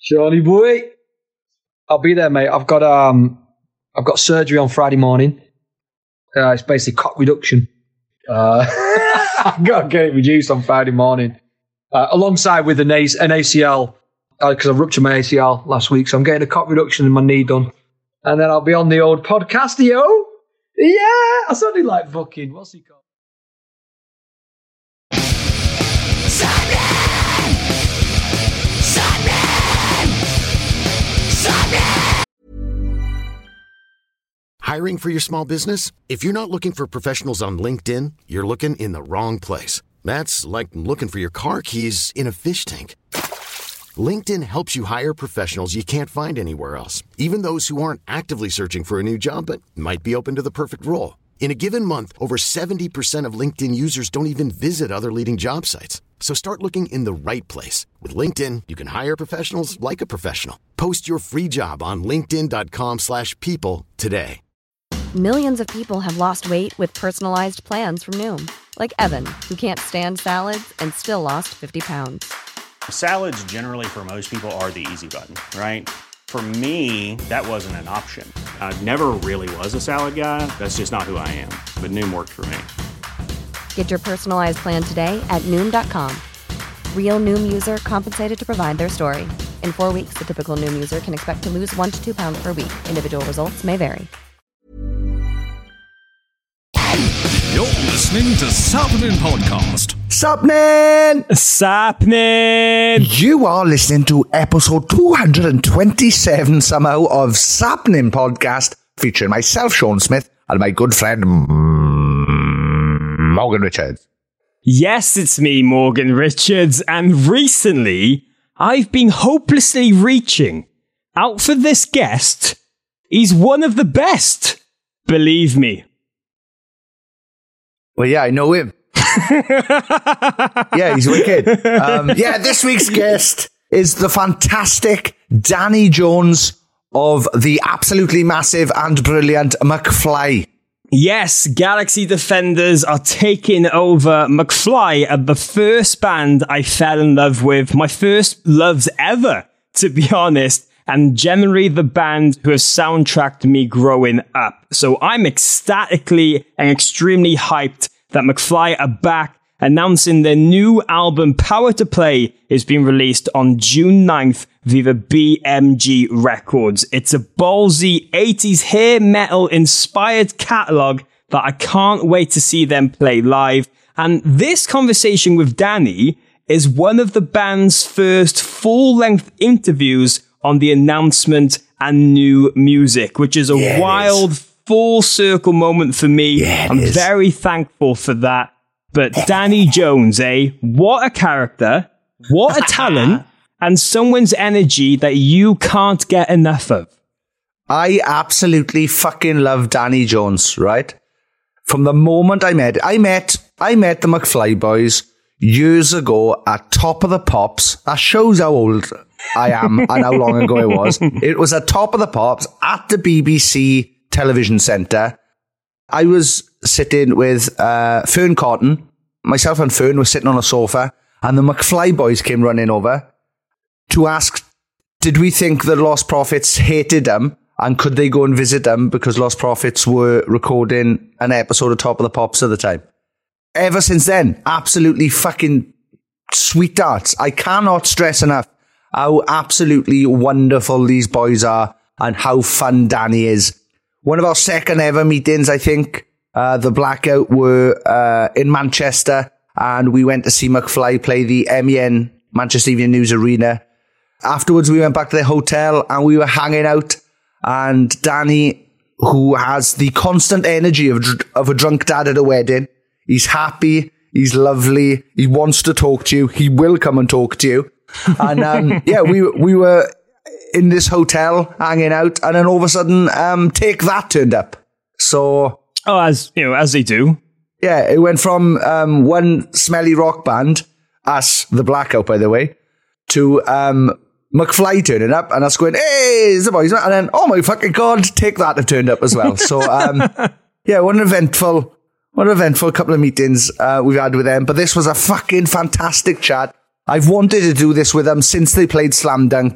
Johnny boy. I'll be there, mate. I've got surgery on Friday morning. It's basically cock reduction. I've got to get it reduced on Friday morning. Alongside with an ACL, because I ruptured my ACL last week, so I'm getting a cock reduction in my knee done. And then I'll be on the old podcast, yo. Yeah, I certainly like fucking, what's he called? Hiring for your small business? If you're not looking for professionals on LinkedIn, you're looking in the wrong place. That's like looking for your car keys in a fish tank. LinkedIn helps you hire professionals you can't find anywhere else, even those who aren't actively searching for a new job but might be open to the perfect role. In a given month, over 70% of LinkedIn users don't even visit other leading job sites. So start looking in the right place. With LinkedIn, you can hire professionals like a professional. Post your free job on linkedin.com/people today. Millions of people have lost weight with personalized plans from Noom. Like Evan, who can't stand salads and still lost 50 pounds. Salads generally for most people are the easy button, right? For me, that wasn't an option. I never really was a salad guy. That's just not who I am. But Noom worked for me. Get your personalized plan today at Noom.com. Real Noom user compensated to provide their story. In 4 weeks, the typical Noom user can expect to lose 1 to 2 pounds per week. Individual results may vary. You're listening to Sapnin Podcast. Sapnin! You are listening to episode 227 somehow of Sapnin Podcast, featuring myself, Sean Smith, and my good friend, Morgan Richards. Yes, it's me, Morgan Richards, and recently, I've been hopelessly reaching out for this guest. He's one of the best, believe me. Well, yeah, I know him. Yeah, he's wicked. This week's guest is the fantastic Danny Jones of the absolutely massive and brilliant McFly. Yes, Galaxy Defenders are taking over McFly, the first band I fell in love with, my first loves ever, to be honest, and generally the band who has soundtracked me growing up. So I'm ecstatically and extremely hyped that McFly are back, announcing their new album Power to Play is being released on June 9th via BMG Records. It's a ballsy 80s hair metal inspired catalogue that I can't wait to see them play live. And this conversation with Danny is one of the band's first full-length interviews on the announcement and new music, which is a wild full circle moment for me. I'm very thankful for that. But Danny Jones, what a character, what a talent, and someone's energy that you can't get enough of. I absolutely fucking love Danny Jones, right? From the moment I met the McFly boys years ago at Top of the Pops. That shows how old I am and how long ago it was. It was at Top of the Pops at the BBC Television Centre. I was sitting with Fern Cotton. Myself and Fern were sitting on a sofa, and the McFly boys came running over to ask, did we think the Lost Prophets hated them, and could they go and visit them because Lost Prophets were recording an episode of Top of the Pops at the time. Ever since then, absolutely fucking sweethearts. I cannot stress enough how absolutely wonderful these boys are and how fun Danny is. One of our second ever meetings, I think, the Blackout were in Manchester, and we went to see McFly play the MEN Manchester Evening News Arena. Afterwards, we went back to the hotel and we were hanging out, and Danny, who has the constant energy of a drunk dad at a wedding, he's happy, he's lovely, he wants to talk to you, he will come and talk to you. And we were in this hotel hanging out, and then all of a sudden, Take That turned up. So, as they do. Yeah, it went from one smelly rock band, us, the Blackout, by the way, to McFly turning up, and us going, hey, it's the boys, and then, oh my fucking god, Take That have turned up as well. So, what an eventful couple of meetings we've had with them. But this was a fucking fantastic chat. I've wanted to do this with them since they played Slam Dunk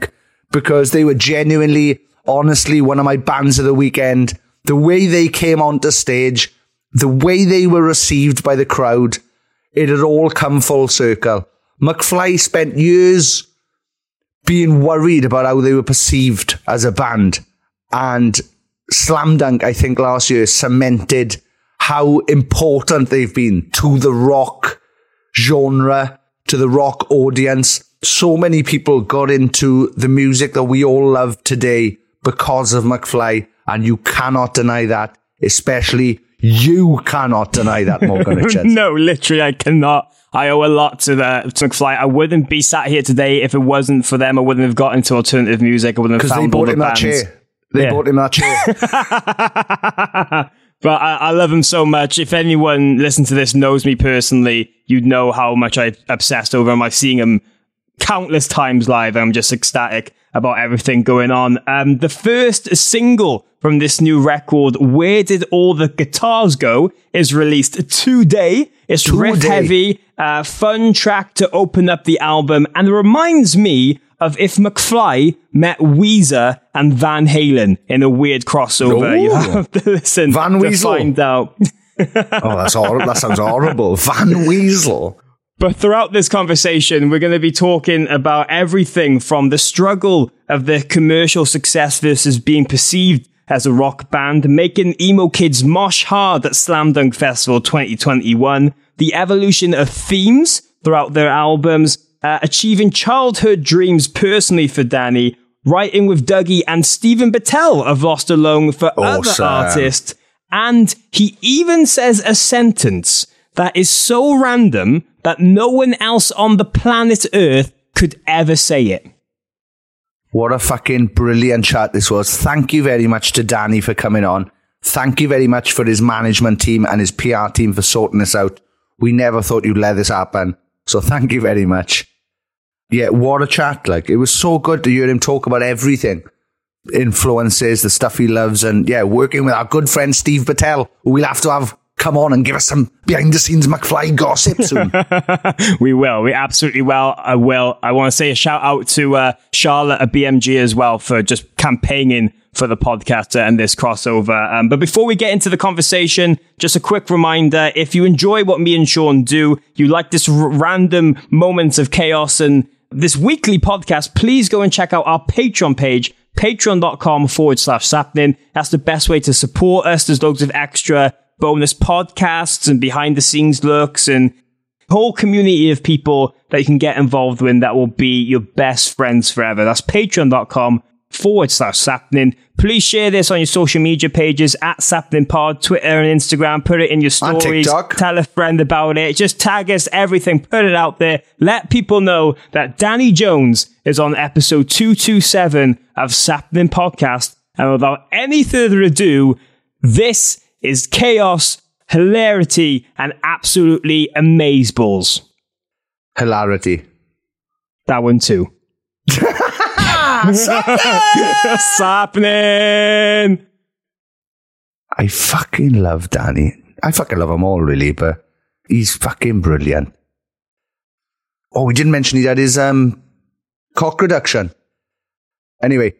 because they were genuinely, honestly, one of my bands of the weekend. The way they came onto stage, the way they were received by the crowd, it had all come full circle. McFly spent years being worried about how they were perceived as a band. And Slam Dunk, I think last year, cemented how important they've been to the rock genre, to the rock audience. So many people got into the music that we all love today because of McFly, and you cannot deny that, especially you cannot deny that, Morgan Richards. No, literally, I cannot. I owe a lot to McFly. I wouldn't be sat here today if it wasn't for them. I wouldn't have got into alternative music. I wouldn't have found all the bands. They bought him that chair. But I love him so much. If anyone listening to this knows me personally, you'd know how much I obsessed over him. I've seen him countless times live. I'm just ecstatic about everything going on. The first single from this new record, Where Did All the Guitars Go?, is released today. It's riff heavy, fun track to open up the album, and it reminds me of if McFly met Weezer and Van Halen in a weird crossover. You have to listen Van to Weasel. find out. Oh, that's horrible. That sounds horrible. Van Weasel. But throughout this conversation, we're going to be talking about everything from the struggle of their commercial success versus being perceived as a rock band, making emo kids mosh hard at Slam Dunk Festival 2021, the evolution of themes throughout their albums, achieving childhood dreams personally for Danny, writing with Dougie and Stephen Battelle of Lost Alone for other artists, and he even says a sentence that is so random that no one else on the planet Earth could ever say it. What a fucking brilliant chat this was. Thank you very much to Danny for coming on. Thank you very much for his management team and his PR team for sorting this out. We never thought you'd let this happen. So thank you very much. Yeah, what a chat. Like, it was so good to hear him talk about everything. Influences, the stuff he loves, and yeah, working with our good friend Steve Battelle, who we'll have to have come on and give us some behind-the-scenes McFly gossip soon. We will. We absolutely will. I will. I want to say a shout-out to Charlotte at BMG as well for just campaigning for the podcast and this crossover. But before we get into the conversation, just a quick reminder, if you enjoy what me and Sean do, you like this random moments of chaos and this weekly podcast, please go and check out our Patreon page, patreon.com/sapnin. That's the best way to support us. There's loads of extra bonus podcasts and behind the scenes looks and a whole community of people that you can get involved with that will be your best friends forever. That's patreon.com/sapnin. Please share this on your social media pages at SapninPod, Twitter and Instagram. Put it in your stories. Tell a friend about it. Just tag us, everything. Put it out there. Let people know that Danny Jones is on episode 227 of Sapnin Podcast. And without any further ado, this is chaos, hilarity, and absolutely amazeballs. Hilarity. That one too. Sapnin! I fucking love Danny. I fucking love them all, really, but he's fucking brilliant. Oh, we didn't mention he had his cock reduction. Anyway.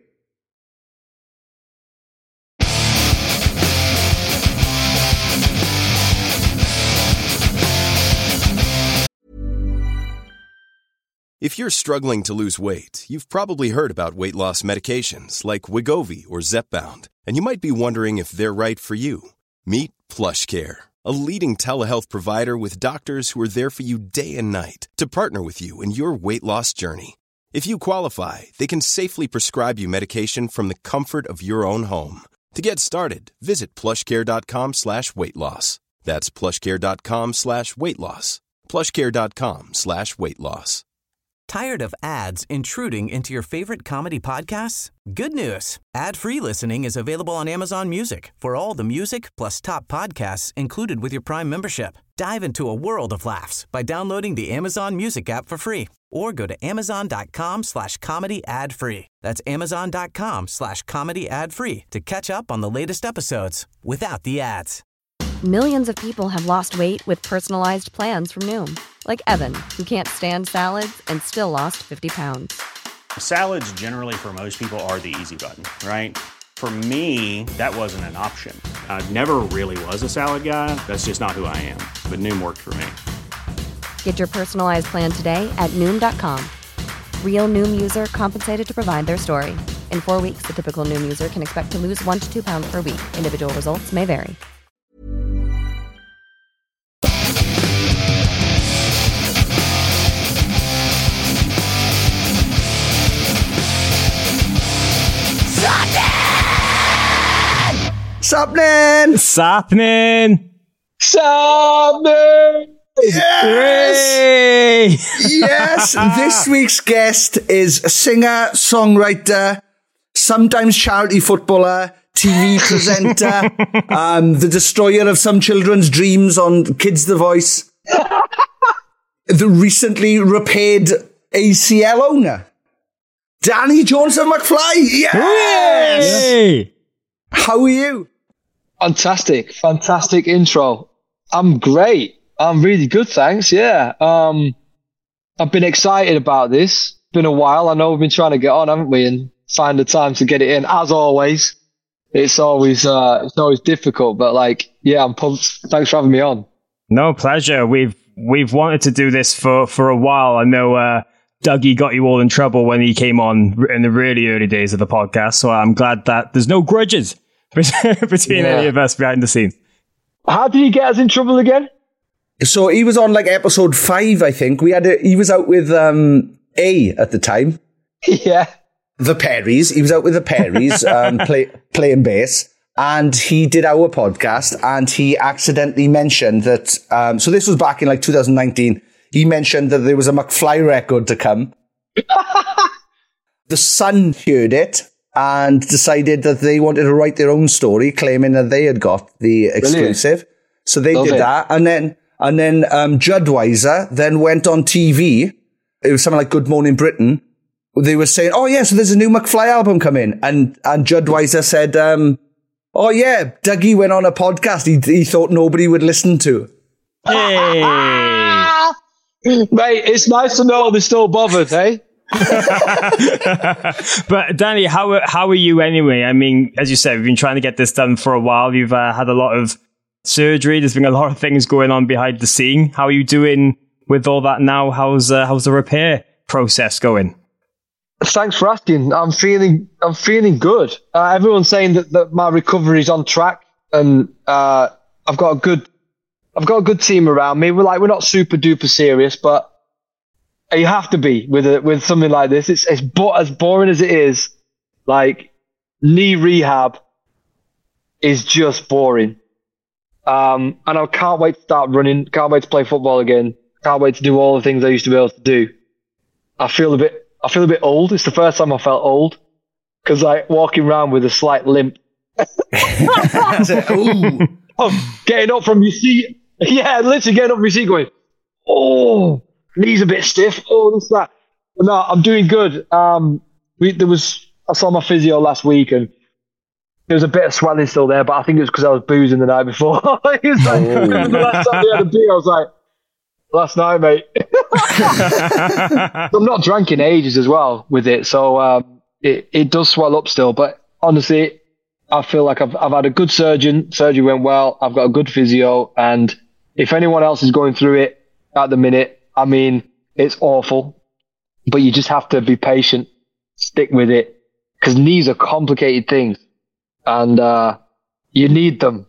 If you're struggling to lose weight, you've probably heard about weight loss medications like Wegovy or Zepbound, and you might be wondering if they're right for you. Meet PlushCare, a leading telehealth provider with doctors who are there for you day and night to partner with you in your weight loss journey. If you qualify, they can safely prescribe you medication from the comfort of your own home. To get started, visit plushcare.com/weightloss. That's plushcare.com/weightloss. plushcare.com/weightloss. Tired of ads intruding into your favorite comedy podcasts? Good news. Ad-free listening is available on Amazon Music for all the music plus top podcasts included with your Prime membership. Dive into a world of laughs by downloading the Amazon Music app for free or go to amazon.com/comedy ad-free. That's amazon.com/comedy ad-free to catch up on the latest episodes without the ads. Millions of people have lost weight with personalized plans from Noom. Like Evan, who can't stand salads and still lost 50 pounds. Salads generally for most people are the easy button, right? For me, that wasn't an option. I never really was a salad guy. That's just not who I am. But Noom worked for me. Get your personalized plan today at Noom.com. Real Noom user compensated to provide their story. In 4 weeks, the typical Noom user can expect to lose 1 to 2 pounds per week. Individual results may vary. Sapnin! Yes! Yes! This week's guest is a singer, songwriter, sometimes charity footballer, TV presenter, the destroyer of some children's dreams on Kids The Voice, the recently repaired ACL owner, Danny Jones of McFly. Yes! Hey! How are you? Fantastic intro. I'm great. I'm really good, thanks. Yeah. I've been excited about this. Been a while. I know we've been trying to get on, haven't we? And find the time to get it in. As always, it's always difficult. But yeah, I'm pumped. Thanks for having me on. No, pleasure. We've wanted to do this for a while. I know Dougie got you all in trouble when he came on in the really early days of the podcast. So I'm glad that there's no grudges between any of us behind the scenes. How did he get us in trouble again? So he was on episode 5, I think. He was out with A at the time. Yeah. The Perrys. He was out with the Perrys playing bass. And he did our podcast and he accidentally mentioned that, so this was back in 2019. He mentioned that there was a McFly record to come. The Sun heard it and decided that they wanted to write their own story, claiming that they had got the exclusive. Brilliant. So they did that. And then Judweiser then went on TV. It was something like Good Morning Britain. They were saying, oh yeah, so there's a new McFly album coming. And Judweiser said, oh yeah, Dougie went on a podcast he thought nobody would listen to. Hey! Mate, it's nice to know they're still bothered, eh? But Danny, how are you anyway? I mean, as you said, we've been trying to get this done for a while. You've had a lot of surgery. There's been a lot of things going on behind the scene. How are you doing with all that now? How's the repair process going? Thanks for asking. I'm feeling good. Everyone's saying that my recovery is on track, and I've got a good team around me. We're not super duper serious, but you have to be with something like this. It's as boring as it is. Knee rehab is just boring. And I can't wait to start running. Can't wait to play football again. Can't wait to do all the things I used to be able to do. I feel a bit old. It's the first time I felt old because walking around with a slight limp. Getting up from your seat. Yeah, literally getting up from your seat going, oh, knees a bit stiff. Oh, this, that. But no, I'm doing good. I saw my physio last week and there was a bit of swelling still there, but I think it was because I was boozing the night before. He was the last time we had a beer, I was like, last night, mate. I'm not drunk in ages as well with it, so it does swell up still. But honestly, I feel like I've had a good surgeon. Surgery went well. I've got a good physio, and if anyone else is going through it at the minute, I mean, it's awful. But you just have to be patient, stick with it, because knees are complicated things, and you need them.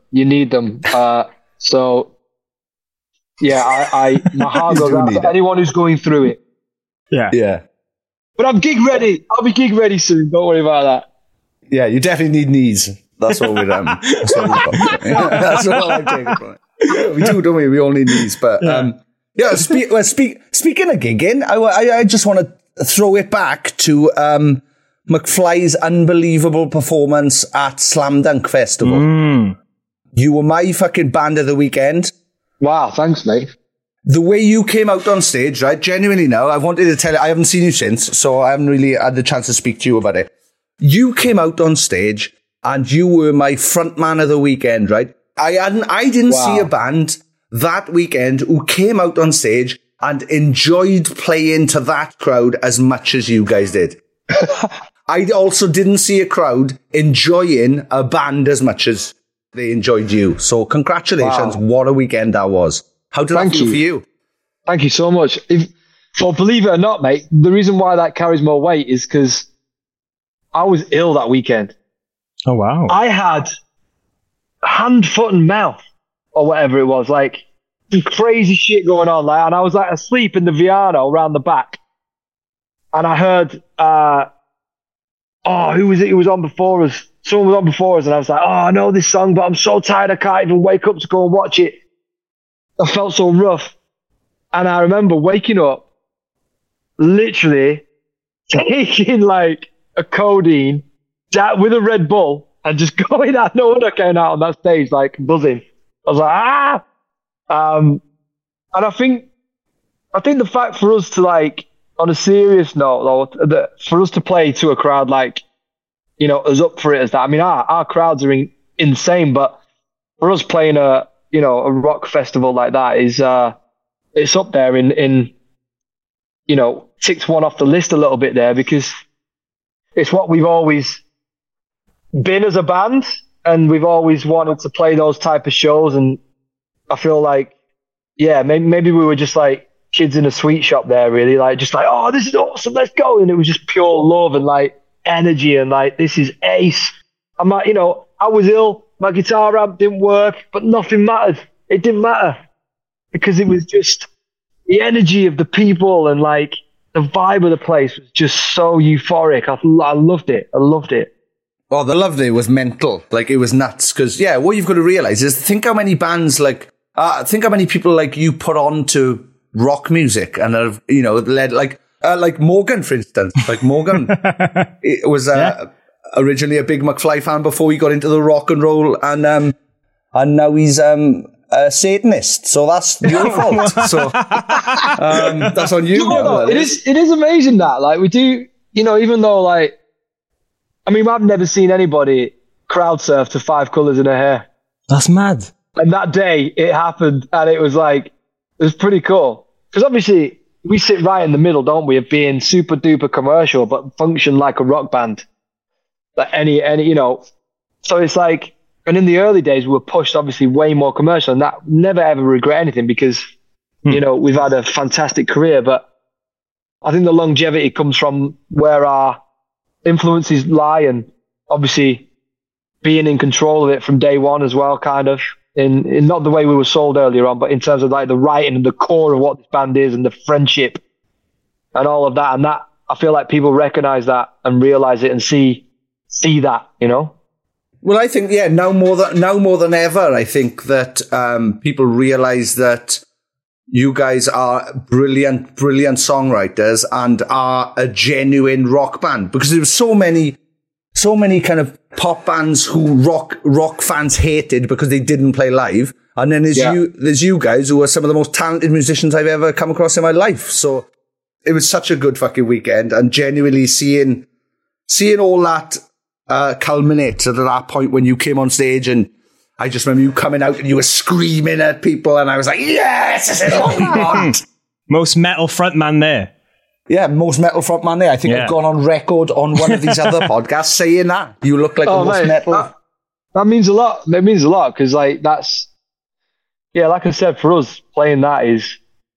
So. Yeah, my heart goes out to anyone who's going through it. Yeah. But I'm gig ready. I'll be gig ready soon. Don't worry about that. Yeah, you definitely need knees. That's what we're That's what I'm taking from it. We do, don't we? We all need knees. But speaking of gigging, I just want to throw it back to McFly's unbelievable performance at Slam Dunk Festival. You were my fucking band of the weekend. Wow, thanks, mate. The way you came out on stage, right? Genuinely now, I wanted to tell you, I haven't seen you since, so I haven't really had the chance to speak to you about it. You came out on stage and you were my front man of the weekend, right? I didn't see a band that weekend who came out on stage and enjoyed playing to that crowd as much as you guys did. I also didn't see a crowd enjoying a band as much as they enjoyed you. So congratulations. Wow. What a weekend that was. How did that feel for you? Thank you so much. Well, believe it or not, mate, the reason why that carries more weight is because I was ill that weekend. Oh, wow. I had hand, foot, and mouth, or whatever it was, like some crazy shit going on. Like, and I was like asleep in the Viano around the back. And I heard, who was it? Who was on before us? Someone was on before us, and I was like, I know this song, but I'm so tired I can't even wake up to go and watch it. I felt so rough. And I remember waking up, literally taking like a codeine with a Red Bull and just going out. No wonder I came out on that stage like buzzing. I was like, and I think the fact for us to, like, on a serious note, though, that for us to play to a crowd like, you know, as up for it as that. I mean, our crowds are insane, but for us playing a rock festival like that is it's up there in you know, ticked one off the list a little bit there, because it's what we've always been as a band, and we've always wanted to play those type of shows. And I feel like, yeah, maybe we were just like kids in a sweet shop there, really, like just like, oh, this is awesome, let's go. And it was just pure love and like energy and like, this is ace. I'm like, you know, I was ill, my guitar amp didn't work, but nothing mattered. It didn't matter, because it was just the energy of the people, and like the vibe of the place was just so euphoric. I loved it. Oh, the Love Day was mental. Like, it was nuts. Because, yeah, what you've got to realize is, think how many bands, like, think how many people like you put on to rock music and have, you know, led, like Morgan, for instance. Like, Morgan it was originally a big McFly fan before he got into the rock and roll, and now he's a Satanist. So that's your fault. So that's on you. It is amazing that, like, we do, you know, even though, like, I mean, I've never seen anybody crowd surf to Five Colours in Her Hair. That's mad. And that day it happened, and it was like, it was pretty cool. Because obviously we sit right in the middle, don't we, of being super duper commercial, but function like a rock band. Like any, you know. So it's like, and in the early days we were pushed obviously way more commercial, and that never ever regret anything, because, you know, we've had a fantastic career, but I think the longevity comes from where our influences lie, and obviously being in control of it from day one as well, kind of in not the way we were sold earlier on, but in terms of like the writing and the core of what this band is and the friendship and all of that. And that, I feel like people recognize that and realize it and see that, you know. Well, I think, yeah, now more than ever, I think that people realize that you guys are brilliant songwriters and are a genuine rock band, because there were so many kind of pop bands who rock fans hated because they didn't play live. And then there's you guys who are some of the most talented musicians I've ever come across in my life. So it was such a good fucking weekend, and genuinely seeing all that culminate to that point when you came on stage, and I just remember you coming out and you were screaming at people, and I was like, yes, this is what we want. Most metal frontman there. Yeah, most metal frontman there. I think I've gone on record on one of these other podcasts saying that. You look like the most metal. That means a lot. That means a lot, because like that's, yeah, like I said, for us playing that it's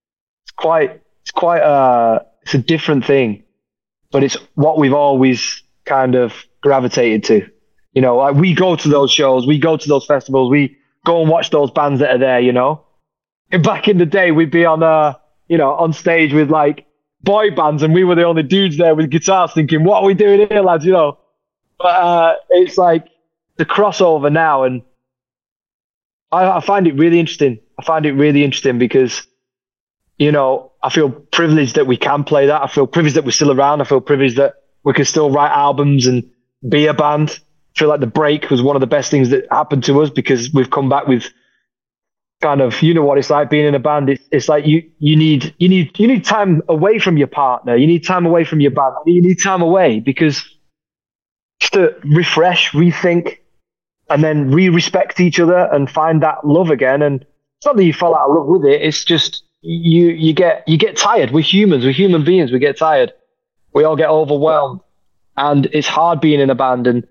a different thing, but it's what we've always kind of gravitated to. You know, like, we go to those shows, we go to those festivals, we go and watch those bands that are there, you know. And back in the day, we'd be on stage with like boy bands, and we were the only dudes there with guitars thinking, what are we doing here, lads, you know. But it's like the crossover now, and I find it really interesting. Because, you know, I feel privileged that we can play that. I feel privileged that we're still around. I feel privileged that we can still write albums and be a band. I feel like the break was one of the best things that happened to us, because we've come back with kind of, you know what it's like being in a band. It's like you need time away from your partner. You need time away from your band. You need time away, because just to refresh, rethink, and then re-respect each other and find that love again. And it's not that you fall out of love with it. It's just you get tired. We're humans. We're human beings. We get tired. We all get overwhelmed. And it's hard being in a band. And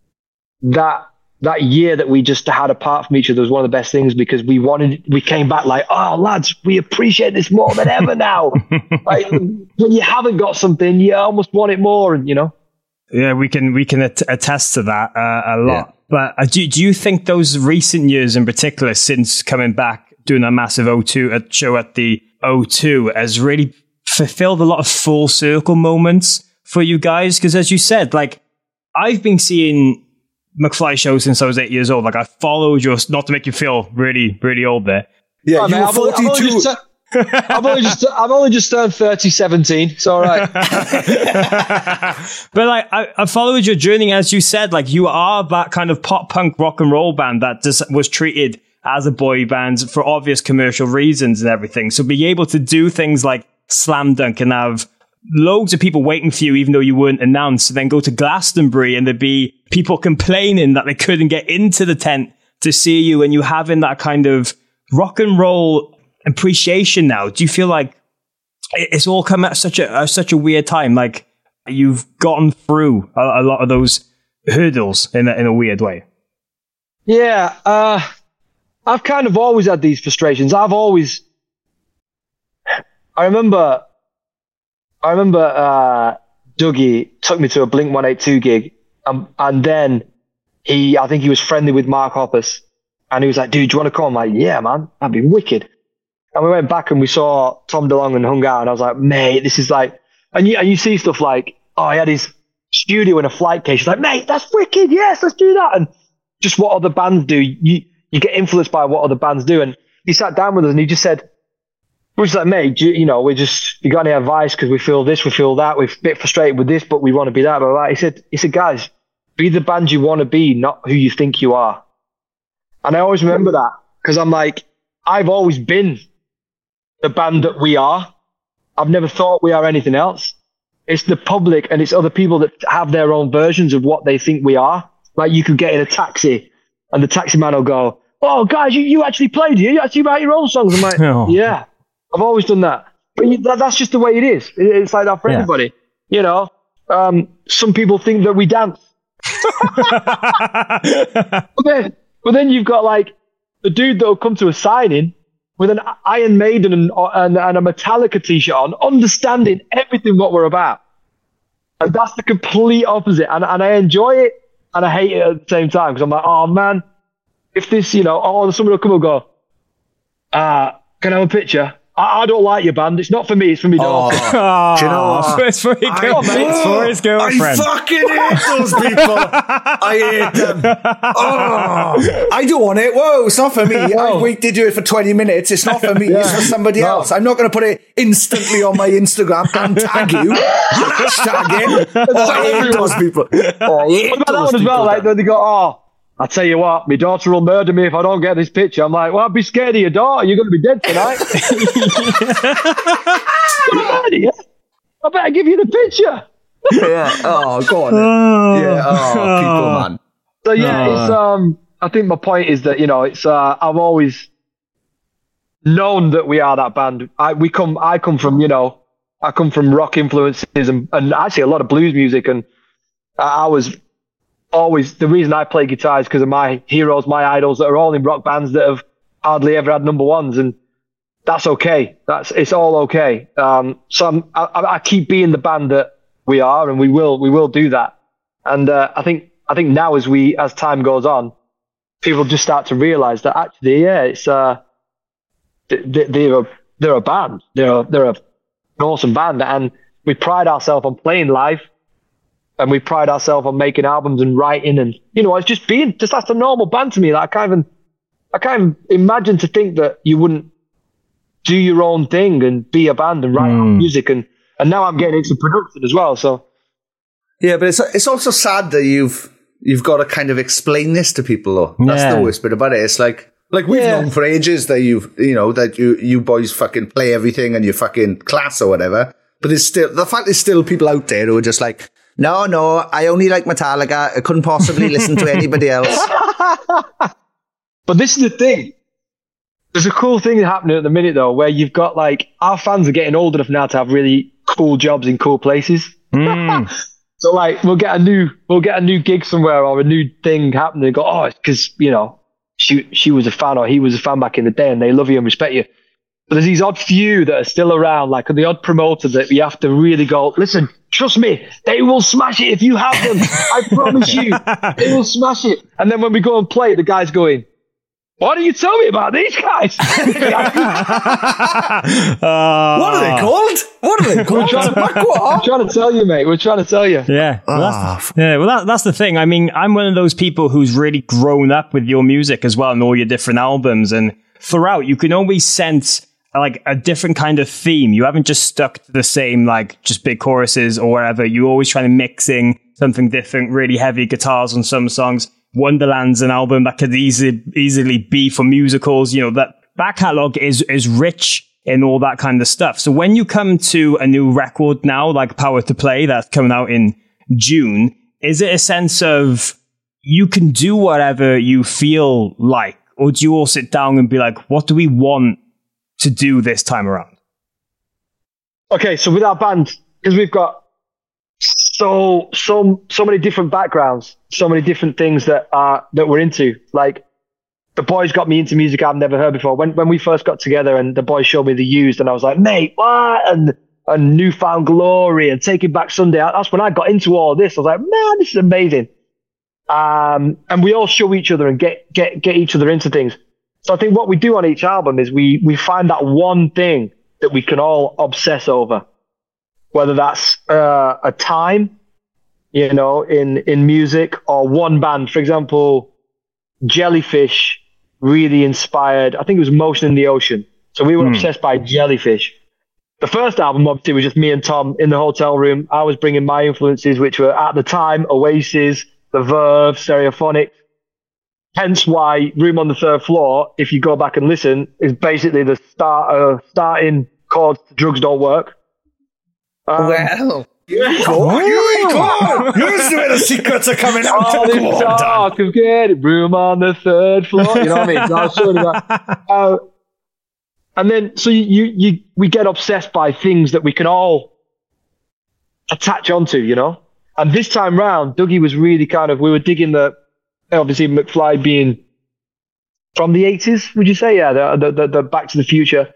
that year that we just had apart from each other was one of the best things, because we came back like, oh lads, we appreciate this more than ever now. Like, when you haven't got something, you almost want it more, and Yeah, we can attest to that a lot. Yeah. But do you think those recent years in particular, since coming back, doing a massive O2 show at the O2, has really fulfilled a lot of full circle moments for you guys? Because as you said, like, I've been seeing McFly shows since I was 8 years old. Like, I followed your, not to make you feel really, really old there. Yeah, you were 42. I've only just turned 30, 17. It's all right. But like, I followed your journey, as you said. Like, you are that kind of pop punk rock and roll band that just was treated as a boy band for obvious commercial reasons and everything. So being able to do things like Slam Dunk and have loads of people waiting for you, even though you weren't announced, and then go to Glastonbury and there'd be people complaining that they couldn't get into the tent to see you, and you having that kind of rock and roll appreciation now. Do you feel like it's all come at such a weird time? Like, you've gotten through a lot of those hurdles in a weird way. Yeah, I've kind of always had these frustrations. I remember Dougie took me to a Blink-182 gig, and then I think he was friendly with Mark Hoppus, and he was like, dude, do you want to come? I'm like, yeah, man, that'd be wicked. And we went back and we saw Tom DeLonge and hung out, and I was like, mate, this is like, and you see stuff like, oh, he had his studio in a flight case. He's like, mate, that's wicked, yes, let's do that. And just what other bands do, you get influenced by what other bands do. And he sat down with us and he just said, we're just like, mate, you got any advice? Because we feel this, we feel that, we're a bit frustrated with this, but we want to be that. Blah, blah. He said, guys, be the band you want to be, not who you think you are. And I always remember that, because I'm like, I've always been the band that we are. I've never thought we are anything else. It's the public and it's other people that have their own versions of what they think we are. Like, you could get in a taxi and the taxi man will go, oh, guys, you actually played here? You actually write your own songs? I'm like, yeah. I've always done that. But that's just the way it is. It's like that for everybody. Some people think that we dance. but then you've got like the dude that will come to a signing with an Iron Maiden and a Metallica t-shirt on, understanding everything what we're about. And that's the complete opposite. And I enjoy it and I hate it at the same time, because I'm like, oh man, if this, someone will come and go, can I have a picture? I don't like your band. It's not for me. It's for me daughter. Do you know what? It's for his girlfriend. I fucking hate those people. I hate them. Oh, I don't want it. Whoa, it's not for me. I wait to do it for 20 minutes. It's not for me. It's for somebody else. I'm not going to put it instantly on my Instagram and tag you. Hashtag it. I hate those people. What about that one as well? Like, they go, I tell you what, my daughter will murder me if I don't get this picture. I'm like, well, I'd be scared of your daughter. You're going to be dead tonight. I better give you the picture. Yeah. Oh, go on. Yeah. Oh, people, man. So it's I think my point is that it's I've always known that we are that band. I come from rock influences and actually a lot of blues music, and I was always, the reason I play guitar is because of my heroes, my idols that are all in rock bands that have hardly ever had number ones, and that's okay. It's all okay. So I keep being the band that we are, and we will do that. And I think now as time goes on, people just start to realize that actually, it's they're a band. They're an awesome band, and we pride ourselves on playing live. And we pride ourselves on making albums and writing, and it's just that's a normal band to me. Like, I can't even imagine to think that you wouldn't do your own thing and be a band and write music, and now I'm getting into production as well. So yeah, but it's also sad that you've got to kind of explain this to people, though. That's the worst bit about it. It's like we've known for ages that you boys fucking play everything and you're fucking class or whatever. But the fact there's still people out there who are just like, no, I only like Metallica. I couldn't possibly listen to anybody else. But this is the thing. There's a cool thing happening at the minute, though, where you've got, like, our fans are getting old enough now to have really cool jobs in cool places. So like we'll get a new gig somewhere or a new thing happening and go, oh, it's because, you know, she was a fan or he was a fan back in the day and they love you and respect you. But there's these odd few that are still around, like the odd promoter that you have to really go, listen, trust me, they will smash it if you have them. I promise you, they will smash it. And then when we go and play it, the guy's going, why don't you tell me about these guys? What are they called? I'm trying to tell you, mate. We're trying to tell you. Yeah. Well, that's the thing. I mean, I'm one of those people who's really grown up with your music as well and all your different albums. And throughout, you can always sense like a different kind of theme. You haven't just stuck to the same, like just big choruses or whatever. You're always trying to mix in something different, really heavy guitars on some songs. Wonderland's an album that could easily be for musicals. You know, that back catalogue is rich in all that kind of stuff. So when you come to a new record now, like Power to Play, that's coming out in June, is it a sense of you can do whatever you feel like? Or do you all sit down and be like, what do we want to do this time around? Okay, so with our band, because we've got so many different backgrounds, so many different things that we're into. Like the boys got me into music I've never heard before. When we first got together and the boys showed me The Used, and I was like, mate, what? And Newfound Glory and Taking Back Sunday. That's when I got into all of this. I was like, man, this is amazing. And we all show each other and get each other into things. So I think what we do on each album is we find that one thing that we can all obsess over. Whether that's a time, you know, in music, or one band. For example, Jellyfish really inspired, I think it was Motion in the Ocean. So we were obsessed by Jellyfish. The first album, obviously, was just me and Tom in the hotel room. I was bringing my influences, which were at the time Oasis, The Verve, Stereophonics. Hence why Room on the Third Floor, if you go back and listen, is basically the starting chords to Drugs Don't Work. Well, here we go. Here's where the secrets are coming out. Talk of getting room on the third floor. You know what I mean? So I was showing that. And then, so we get obsessed by things that we can all attach onto, you know? And this time round, Dougie was really we were digging obviously McFly being from the 80s, would you say? Yeah, the Back to the Future.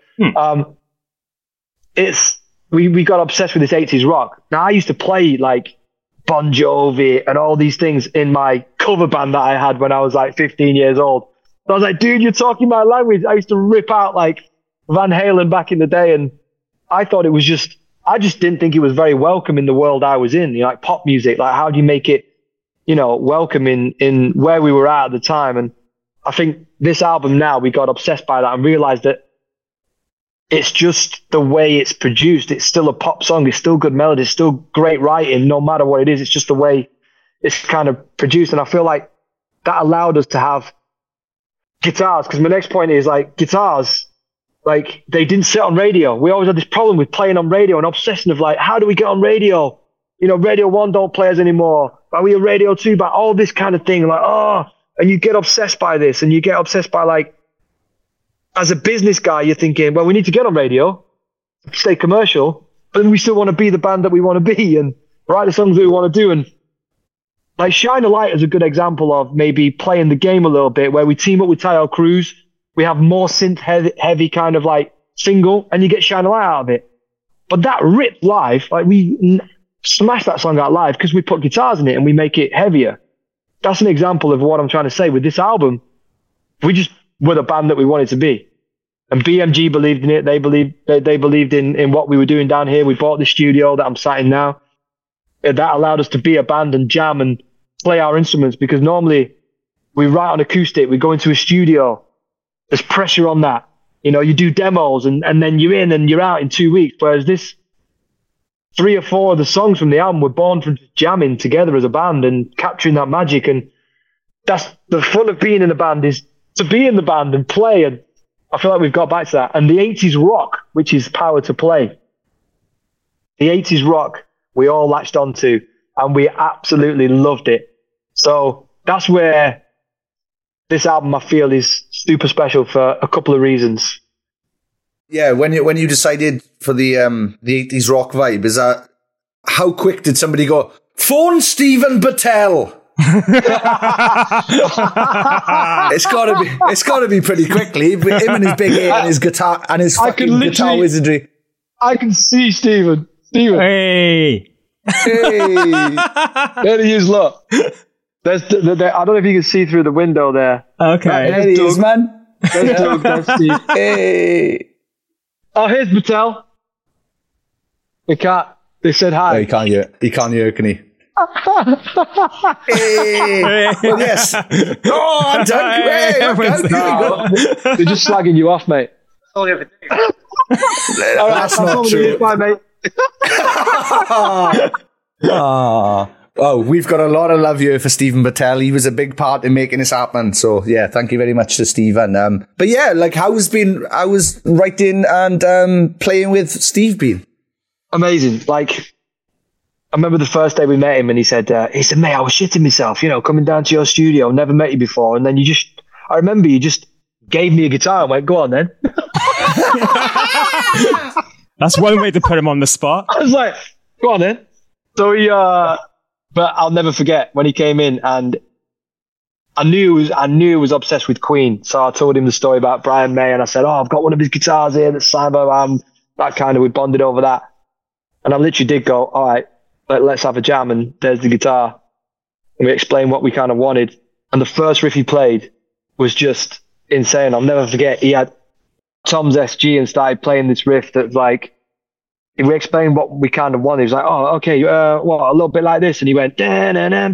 We got obsessed with this 80s rock. Now, I used to play like Bon Jovi and all these things in my cover band that I had when I was like 15 years old. So I was like, dude, you're talking my language. I used to rip out like Van Halen back in the day. And I thought I just didn't think it was very welcome in the world I was in, you know, like pop music. Like, how do you make it, you know, welcome in where we were at the time? And I think this album now, we got obsessed by that and realized that it's just the way it's produced. It's still a pop song. It's still good melody. It's still great writing, no matter what it is. It's just the way it's kind of produced. And I feel like that allowed us to have guitars. Because my next point is like guitars, like they didn't sit on radio. We always had this problem with playing on radio and obsession of like, how do we get on radio? You know, Radio 1 don't play us anymore. Are we a Radio 2 back? All this kind of thing. Like, and you get obsessed by this, and you get obsessed by like, as a business guy, you're thinking, well, we need to get on radio, stay commercial, but then we still want to be the band that we want to be and write the songs that we want to do. And like Shine a Light is a good example of maybe playing the game a little bit, where we team up with Tyler Cruz. We have more synth heavy kind of like single, and you get Shine a Light out of it. But that ripped live, like we smash that song out live because we put guitars in it and we make it heavier. That's an example of what I'm trying to say. With this album, we just were the band that we wanted to be. And BMG believed in it. They believed in what we were doing down here. We bought the studio that I'm sat in now. That allowed us to be a band and jam and play our instruments, because normally we write on acoustic, we go into a studio. There's pressure on that. You know, you do demos and then you're in and you're out in 2 weeks. Whereas this, 3 or 4 of the songs from the album were born from jamming together as a band and capturing that magic. And that's the fun of being in a band, is to be in the band and play. And I feel like we've got back to that. And the 80s rock, which is Power to Play, the 80s rock we all latched onto and we absolutely loved it. So that's where this album, I feel, is super special for a couple of reasons. Yeah, when you decided for the 80s rock vibe, is that, how quick did somebody go, Phone Stephen Battelle. It's got to be pretty quickly. Him and his big ear and his guitar and his fucking guitar wizardry. I can see Stephen. Hey. There he is, look. I don't know if you can see through the window there. Okay. There he is, man. There's Doug, there's Steve. Hey. Oh, here's Battelle. They said hi. No, he can't hear, can he? Hey. Well, yes. Oh, I'm done. Hey, here we go. They're just slagging you off, mate. That's not true. Bye, mate. Oh, we've got a lot of love here for Stephen Battelle. He was a big part in making this happen. So yeah, thank you very much to Stephen. But yeah, like how was writing and playing with Steve been? Amazing. Like, I remember the first day we met him and he said, mate, I was shitting myself, coming down to your studio. Never met you before. And then I remember you just gave me a guitar and went, go on then. That's one way to put him on the spot. I was like, go on then. So but I'll never forget when he came in and I knew he was obsessed with Queen. So I told him the story about Brian May and I said, I've got one of his guitars here that's signed by that kind of, we bonded over that. And I literally did go, all right, let's have a jam. And there's the guitar. And we explained what we kind of wanted. And the first riff he played was just insane. I'll never forget. He had Tom's SG and started playing this riff that was like, if we explained what we kind of wanted, he was like, oh, okay, a little bit like this. And he went, and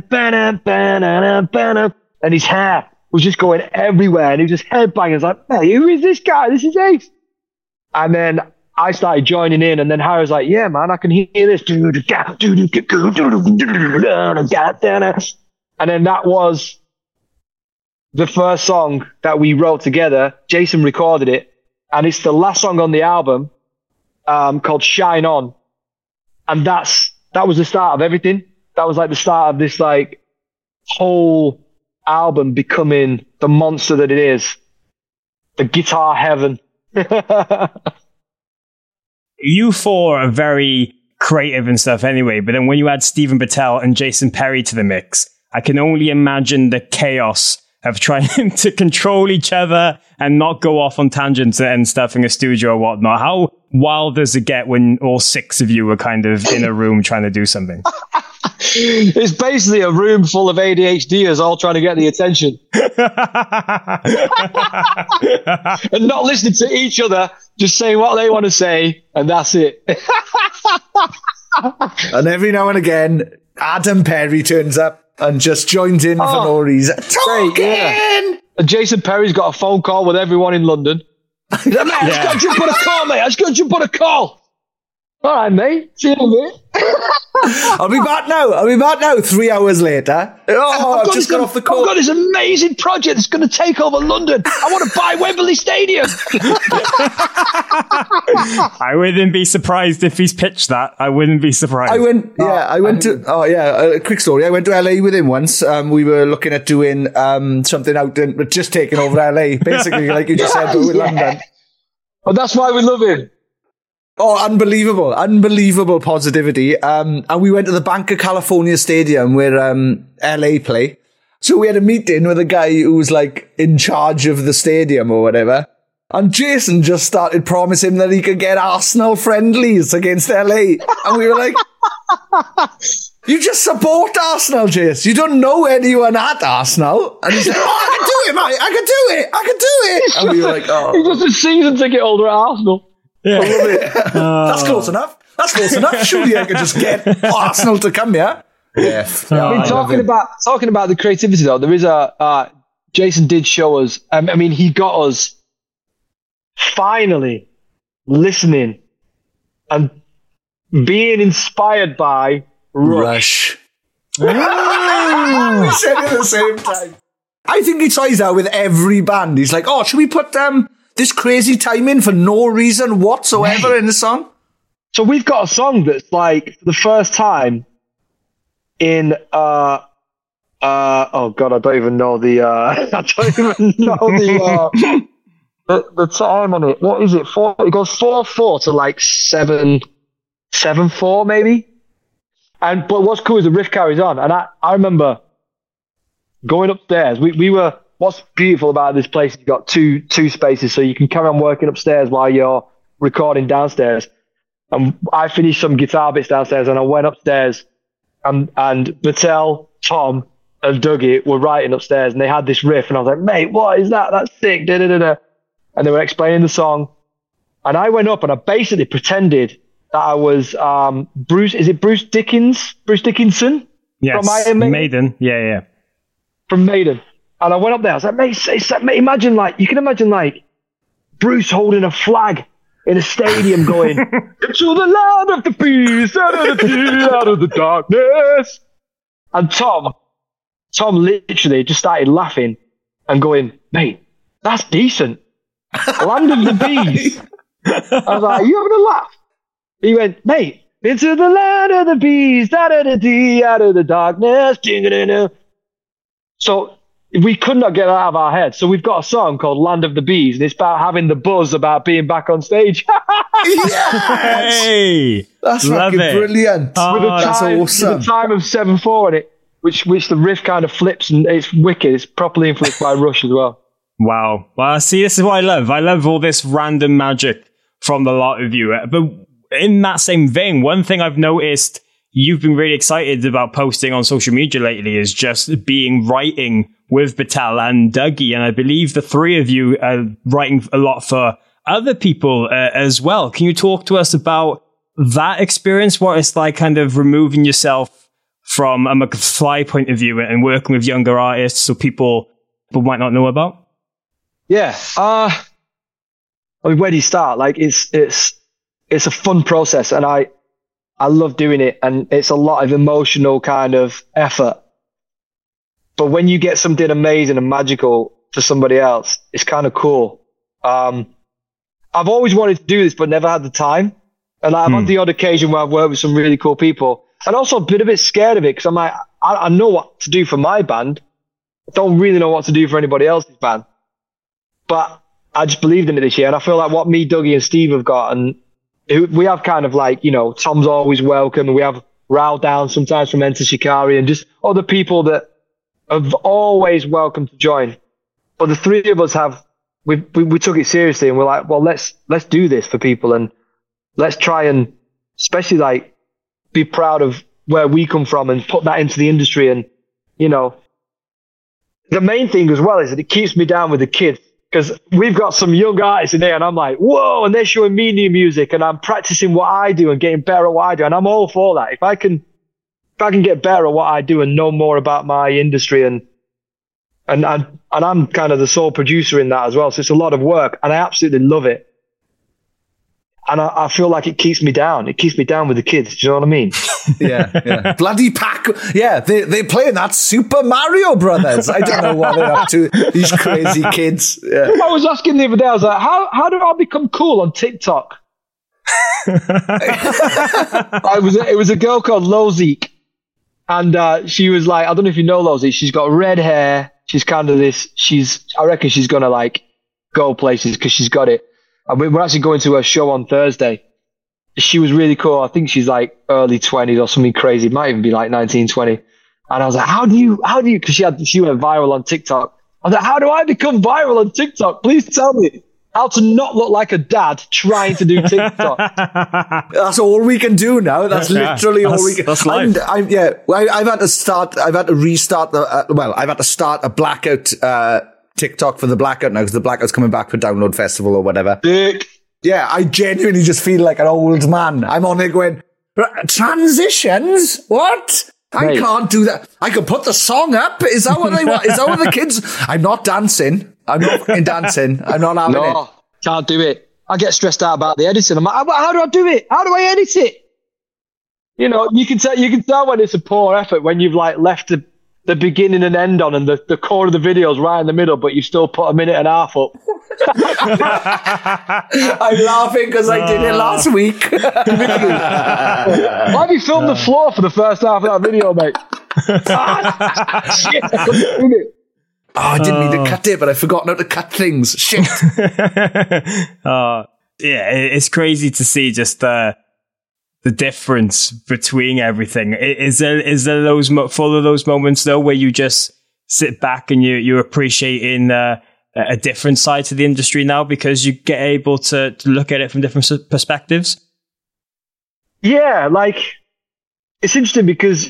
his hair was just going everywhere. And he was just headbanging. I was like, hey, who is this guy? This is Ace. And then I started joining in, and then Harry was like, yeah, man, I can hear this. And then that was the first song that we wrote together. Jason recorded it, and it's the last song on the album, called Shine On. And that was the start of everything. That was like the start of this like whole album becoming the monster that it is. The guitar heaven. You four are very creative and stuff anyway, but then when you add Stephen Battelle and Jason Perry to the mix, I can only imagine the chaos of trying to control each other and not go off on tangents and stuff in a studio or whatnot. How wild does it get when all six of you are kind of in a room trying to do something? It's basically a room full of ADHDers all trying to get the attention. And not listening to each other, just saying what they want to say, and that's it. And every now and again, Adam Perry turns up and just joins in for no reason. Talking! Yeah. And Jason Perry's got a phone call with everyone in London. He's like, mate, I just got to jump on a call, mate. I just got to jump on a call. All right, mate. See you in a bit. I'll be back now. 3 hours later. Oh, I've just got off the call. I've got this amazing project that's going to take over London. I want to buy Wembley Stadium. I wouldn't be surprised if he's pitched that. I wouldn't be surprised. A quick story. I went to LA with him once. We were looking at doing something out but just taking over LA. Basically, like you just said, but with London. But that's why we love him. Oh, unbelievable positivity. And we went to the Bank of California Stadium where LA play. So we had a meeting with a guy who was like in charge of the stadium or whatever. And Jason just started promising that he could get Arsenal friendlies against LA. And we were like, you just support Arsenal, Jace. You don't know anyone at Arsenal. And he's like, I can do it, mate. I can do it. And we were like, oh. He's just a season ticket holder at Arsenal. Yeah. I love it. That's close enough. Surely I could just get Arsenal to come here. Yeah. Talking about the creativity though, there is Jason did show us. He got us finally listening and being inspired by Rush. We said it at the same time. I think he tries that with every band. He's like, oh, should we put this crazy time in for no reason whatsoever in the song? So we've got a song that's like, for the first time in, oh God, I don't even know the time on it. What is it? It goes 4/4 to like 7/4 maybe. But what's cool is the riff carries on. And I remember going upstairs. We were, what's beautiful about this place is you've got two spaces, so you can carry on working upstairs while you're recording downstairs. And I finished some guitar bits downstairs and I went upstairs and Battelle, Tom and Dougie were writing upstairs and they had this riff and I was like, mate, what is that? That's sick. Da, da, da, da. And they were explaining the song. And I went up and I basically pretended that I was Bruce. Is it Bruce Dickinson? Bruce Dickinson? Yes, from Iron Maiden. Yeah. From Maiden. And I went up there. I was like, mate, imagine like Bruce holding a flag in a stadium going, into the land of the beast, out of the darkness. And Tom literally just started laughing and going, mate, that's decent. Land of the bees. I was like, are you having a laugh? He went, mate, into the land of the bees, out of the darkness. So we could not get that out of our head. So we've got a song called Land of the Bees, and it's about having the buzz about being back on stage. Yes! Hey! That's Love fucking it. brilliant. That's awesome. With a time of 7/4 in it, which the riff kind of flips, and it's wicked. It's properly influenced by Rush as well. Wow. Well, see, this is what I love. I love all this random magic from the lot of you. But in that same vein, one thing I've noticed you've been really excited about posting on social media lately is just writing with Battelle and Dougie. And I believe the three of you are writing a lot for other people as well. Can you talk to us about that experience? What it's like kind of removing yourself from a McFly point of view and working with younger artists or people might not know about? Yeah. I mean, where do you start? Like, it's a fun process, and I love doing it, and it's a lot of emotional kind of effort. But when you get something amazing and magical for somebody else, it's kind of cool. I've always wanted to do this, but never had the time. And I've had the odd occasion where I've worked with some really cool people, and also been a bit scared of it because I'm like, I know what to do for my band. I don't really know what to do for anybody else's band. But I just believed in it this year, and I feel like what me, Dougie, and Steve have got, and we have kind of like, you know, Tom's always welcome, and we have Raoul down sometimes from Enter Shikari, and just other people that have always welcome to join. But the three of us we took it seriously, and we're like, well, let's do this for people, and let's try and especially like be proud of where we come from and put that into the industry. And, you know, the main thing as well is that it keeps me down with the kids. Because we've got some young artists in there, and I'm like, whoa, and they're showing me new music, and I'm practicing what I do and getting better at what I do, and I'm all for that. If I can get better at what I do and know more about my industry, and I'm kind of the sole producer in that as well, so it's a lot of work, and I absolutely love it. And I feel like it keeps me down. It keeps me down with the kids. Do you know what I mean? Yeah. Bloody pack. Yeah, they're playing that Super Mario Brothers. I don't know what they're up to, these crazy kids. Yeah. I was asking the other day, I was like, how do I become cool on TikTok? It was a girl called Lozique. And she was like, I don't know if you know Lozique. She's got red hair. She's kind of I reckon she's going to like go places because she's got it. And we're actually going to her show on Thursday. She was really cool. I think she's like early 20s or something crazy. It might even be like 19, 20. And I was like, how do you, because she went viral on TikTok. I was like, how do I become viral on TikTok? Please tell me how to not look like a dad trying to do TikTok. That's all we can do now. That's literally all we can. That's life. I've had to start a blackout, TikTok for the blackout now because the blackout's coming back for Download Festival or whatever. Dick. Yeah, I genuinely just feel like an old man. I'm on there going, transitions? What? I can't do that. I can put the song up. Is that what I want? Is that what the kids? I'm not dancing. I'm not fucking dancing. I'm not having it. No, can't do it. I get stressed out about the editing. I'm like, how do I do it? How do I edit it? You know, you can tell when it's a poor effort when you've like left the beginning and end on, and the core of the video is right in the middle, but you still put a minute and a half up. I'm laughing because I did it last week. Why have you filmed the floor for the first half of that video, mate? Shit, I couldn't do it. Oh, I didn't mean to cut it, but I forgot how to cut things. Shit. Yeah, it's crazy to see just the the difference between everything? Is there those full of those moments though where you just sit back and you're appreciating a different side to the industry now because you get able to look at it from different perspectives? Yeah, like it's interesting because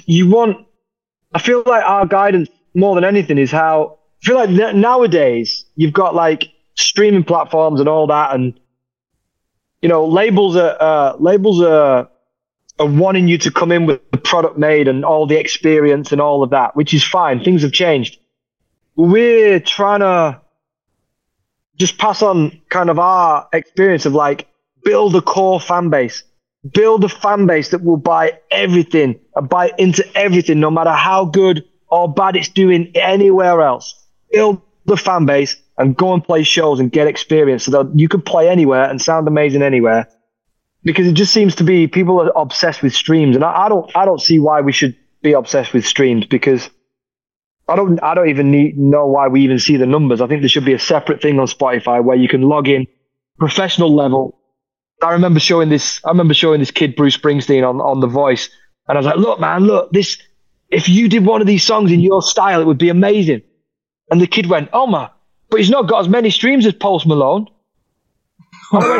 I feel like our guidance more than anything is how I feel like nowadays you've got like streaming platforms and all that, and you know labels are wanting you to come in with the product made and all the experience and all of that, which is fine. Things have changed. We're trying to just pass on kind of our experience of like build a core fan base, build a fan base that will buy everything and buy into everything, no matter how good or bad it's doing anywhere else. Build the fan base and go and play shows and get experience so that you can play anywhere and sound amazing anywhere. Because it just seems to be people are obsessed with streams, and I don't see why we should be obsessed with streams, because I don't even know why we even see the numbers. I think there should be a separate thing on Spotify where you can log in professional level. I remember showing this kid Bruce Springsteen on The Voice, and I was like, look, man, look, this. If you did one of these songs in your style, it would be amazing. And the kid went, oh my, but he's not got as many streams as Post Malone. I went,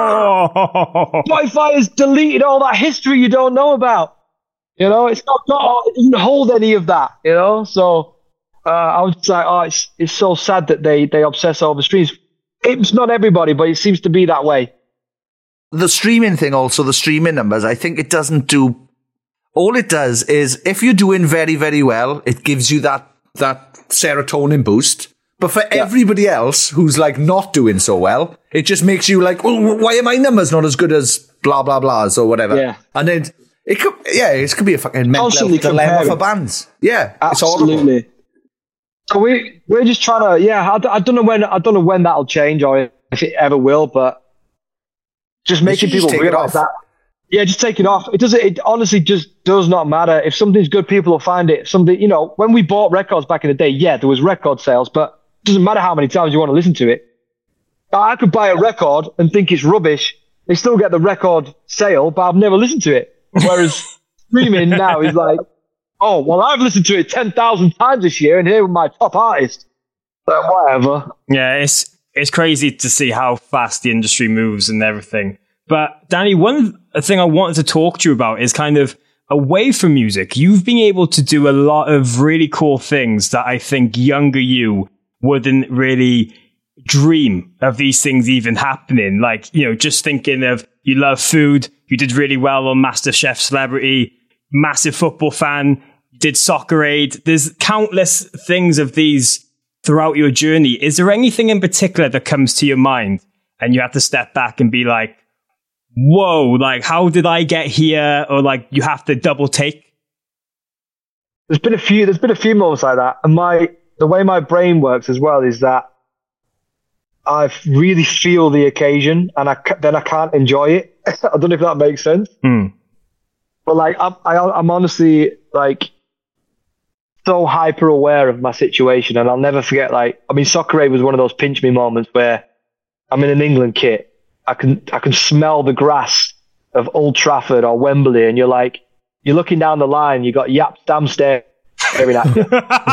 no. Spotify has deleted all that history you don't know about. You know, it doesn't hold any of that, you know? So I was just like, oh, it's so sad that they obsess over streams. It's not everybody, but it seems to be that way. The streaming thing also, the streaming numbers, I think it doesn't do... All it does is, if you're doing very, very well, it gives you that serotonin boost. But for everybody else who's like not doing so well, it just makes you like, well, why are my numbers not as good as blah, blah, blahs or whatever? Yeah. And then it could be a fucking mental health dilemma for bands. Yeah. Absolutely. It's horrible. So we're just trying to, I don't know when that'll change or if it ever will, but just making people realize that. Yeah, just take it off. It honestly just does not matter. If something's good, people will find it. Something, you know, when we bought records back in the day, yeah, there was record sales, but it doesn't matter how many times you want to listen to it. I could buy a record and think it's rubbish. They still get the record sale, but I've never listened to it. Whereas streaming now is like, oh, well, I've listened to it 10,000 times this year, and here are my top artists. But whatever. Yeah, it's crazy to see how fast the industry moves and everything. But Danny, one thing I wanted to talk to you about is kind of away from music. You've been able to do a lot of really cool things that I think younger you wouldn't really dream of these things even happening. Like, you know, just thinking of, you love food. You did really well on MasterChef Celebrity, massive football fan, you did Soccer Aid. There's countless things of these throughout your journey. Is there anything in particular that comes to your mind and you have to step back and be like, whoa, like, how did I get here? Or like, you have to double take? There's been a few moments like that. And the way my brain works as well is that I really feel the occasion and then I can't enjoy it. I don't know if that makes sense. But like, I'm honestly like so hyper aware of my situation, and I'll never forget, like, I mean, Soccer Aid was one of those pinch me moments where I'm in an England kit. I can smell the grass of Old Trafford or Wembley, and you're looking down the line, you got Jaap Stam staring at you.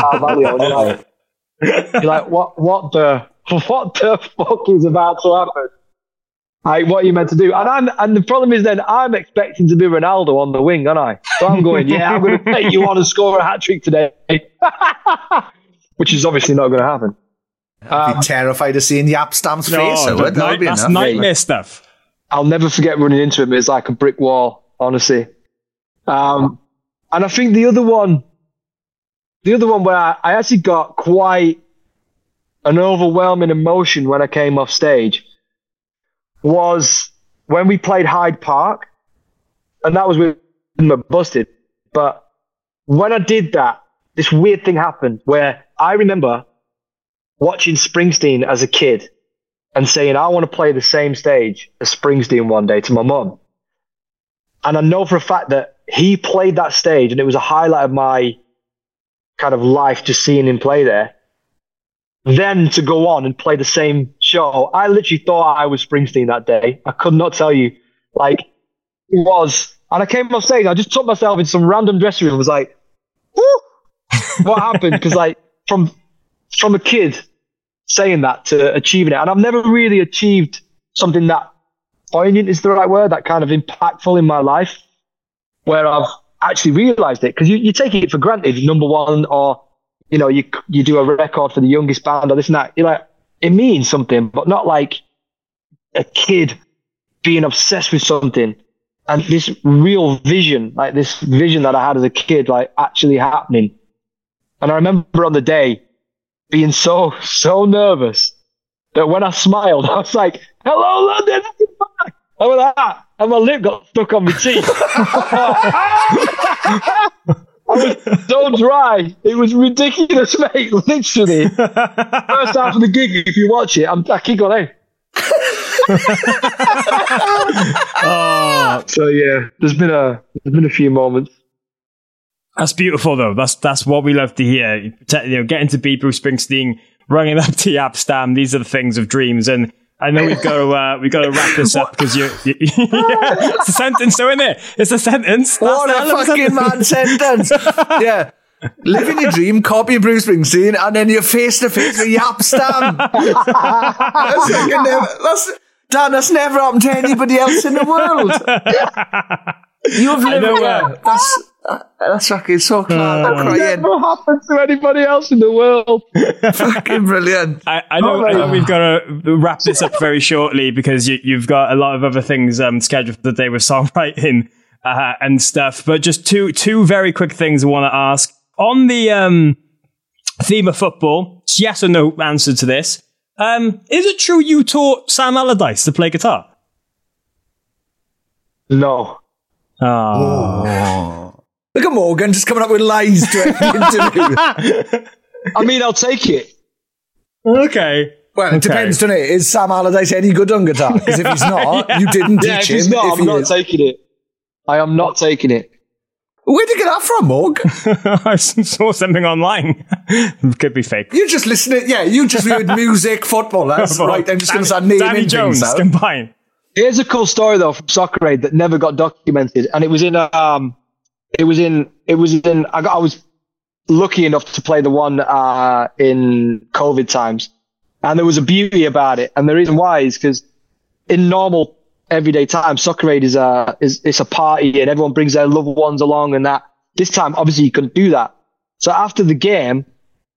You're like, what the fuck is about to happen? Like, what are you meant to do? And the problem is then I'm expecting to be Ronaldo on the wing, aren't I? So I'm going, I'm going to take you on and score a hat-trick today. Which is obviously not going to happen. I'd be terrified of seeing Jaap Stam's face. That's nightmare stuff. I'll never forget running into him. It's like a brick wall, honestly. And I think the other one where I actually got quite an overwhelming emotion when I came off stage was when we played Hyde Park, and that was with Busted. But when I did that, this weird thing happened where I remember watching Springsteen as a kid and saying, I want to play the same stage as Springsteen one day, to my mum. And I know for a fact that he played that stage, and it was a highlight of my kind of life just seeing him play there. Then to go on and play the same show, I literally thought I was Springsteen that day. I could not tell you. Like, it was, And I came off stage, I just took myself in some random dressing room and was like, woo! What happened? Because like from a kid saying that to achieving it, and I've never really achieved something that poignant is the right word, that kind of impactful in my life, where I've actually realised it. Because you take it for granted, number one, or you know, you do a record for the youngest band or this and that. You're like, it means something, but not like a kid being obsessed with something. And this real vision, like this vision that I had as a kid, like actually happening. And I remember on the day being so nervous that when I smiled, I was like, hello, London, I'm back. I went like that, and my lip got stuck on my teeth. I was so dry. It was ridiculous, mate, literally. First half of the gig, if you watch it, I keep going, hey. So yeah, there's been a few moments. That's beautiful, though. That's what we love to hear. You know, getting to be Bruce Springsteen, running up to Yapstam. These are the things of dreams. And I know we've got to wrap this up because you it's a sentence, though, isn't it? It's a sentence. What a fucking mad sentence! Yeah. Living your dream, copy Bruce Springsteen, and then you're face to face with Yapstam. That's never happened to anybody else in the world. You've lived that's fucking so class. I'm crying. Never happened to anybody else in the world. Fucking brilliant. I know we've got to wrap this up very shortly because you've got a lot of other things scheduled for the day with songwriting and stuff. But just two very quick things I want to ask. On the theme of football, yes or no answer to this. Is it true you taught Sam Allardyce to play guitar? No. Oh. Look at Morgan just coming up with lies to interview. I mean, I'll take it. Okay. Well, it depends, doesn't it? Is Sam Allardyce any good on guitar? Because if he's not, you didn't teach him. If he's not, I'm not taking it. I am not taking it. Where'd you get that from, Morg? I saw something online. Could be fake. You just listen to, you just read music, football. That's right. I'm just going to start naming Danny Jones things combined. Here's a cool story though from Soccer Aid that never got documented, and it was in I was lucky enough to play the one in COVID times, and there was a beauty about it, and the reason why is because in normal everyday time, Soccer Aid is a party and everyone brings their loved ones along, and that this time obviously you couldn't do that. So after the game,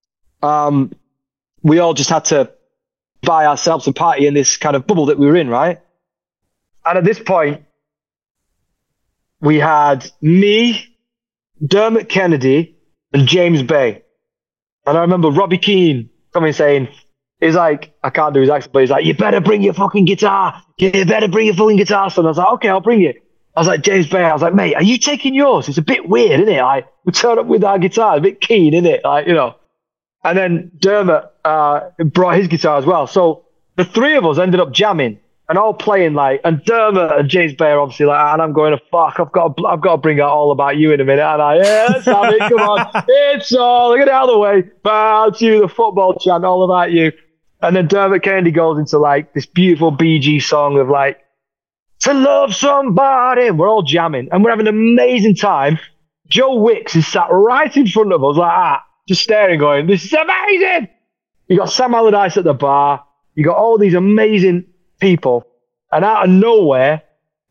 we all just had to buy ourselves a party in this kind of bubble that we were in, right? And at this point, we had me, Dermot Kennedy, and James Bay. And I remember Robbie Keane coming saying, he's like, I can't do his accent, but he's like, you better bring your fucking guitar. You better bring your fucking guitar, son. I was like, okay, I'll bring it. I was like, James Bay, I was like, mate, are you taking yours? It's a bit weird, isn't it? Like, we turn up with our guitar, a bit keen, isn't it? Like, you know. And then Dermot brought his guitar as well. So the three of us ended up jamming and all playing like, and Dermot and James Bay are obviously like, and I'm going, fuck, I've got to bring out All About You in a minute. And let's have it, come on. It's all, get out of the way. Bow to the football chant, All About You. And then Dermot Kennedy goes into like this beautiful Bee Gees song of like, to love somebody. And we're all jamming and we're having an amazing time. Joe Wicks is sat right in front of us like that, just staring, going, this is amazing. You got Sam Allardyce at the bar. You got all these amazing people. And out of nowhere,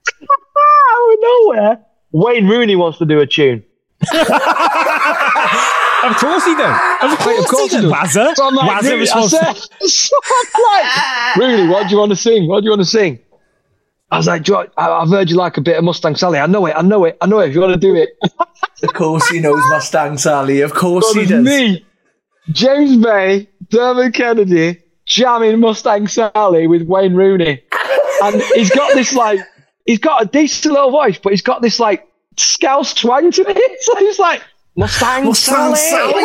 Wayne Rooney wants to do a tune. Of course he does. Of course he does. Wazza. So I'm like, Rooney, Rooney, what do you want to sing? What do you want to sing? I was like, I've heard you like a bit of Mustang Sally. I know it. If you want to do it. Of course he knows Mustang Sally. Of course he does. Me, James Bay, Dermot Kennedy, jamming Mustang Sally with Wayne Rooney. And he's got a decent little voice, but he's got this like Scouse twang to it. So he's like, Mustang Sally.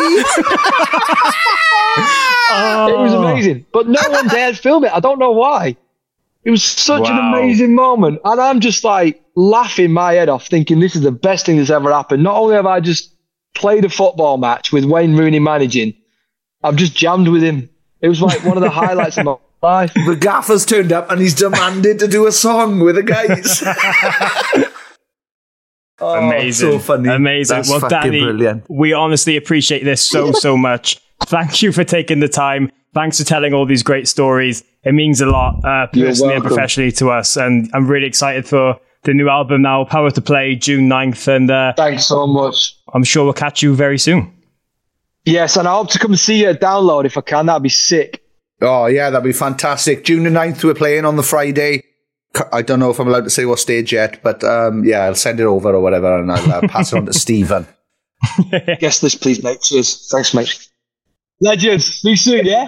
It was amazing. But no one dared film it. I don't know why. It was such an amazing moment. And I'm just like laughing my head off thinking this is the best thing that's ever happened. Not only have I just played a football match with Wayne Rooney managing, I've just jammed with him. It was like one of the highlights of my life. The gaffer's turned up and he's demanded to do a song with the guys. Amazing. So funny. Amazing. That's well, fucking Danny, brilliant. we honestly appreciate this so much. Thank you for taking the time. Thanks for telling all these great stories. It means a lot, personally and professionally to us. And I'm really excited for the new album now, Power to Play, June 9th. And thanks so much. I'm sure we'll catch you very soon. Yes, and I hope to come and see you at Download if I can. That'd be sick. Oh, yeah, that'd be fantastic. June the 9th, we're playing on the Friday. I don't know if I'm allowed to say what stage yet, but yeah, I'll send it over or whatever, and I'll pass it on to Stephen. Guest list, please, mate. Cheers. Thanks, mate. Legends. See you soon, yeah?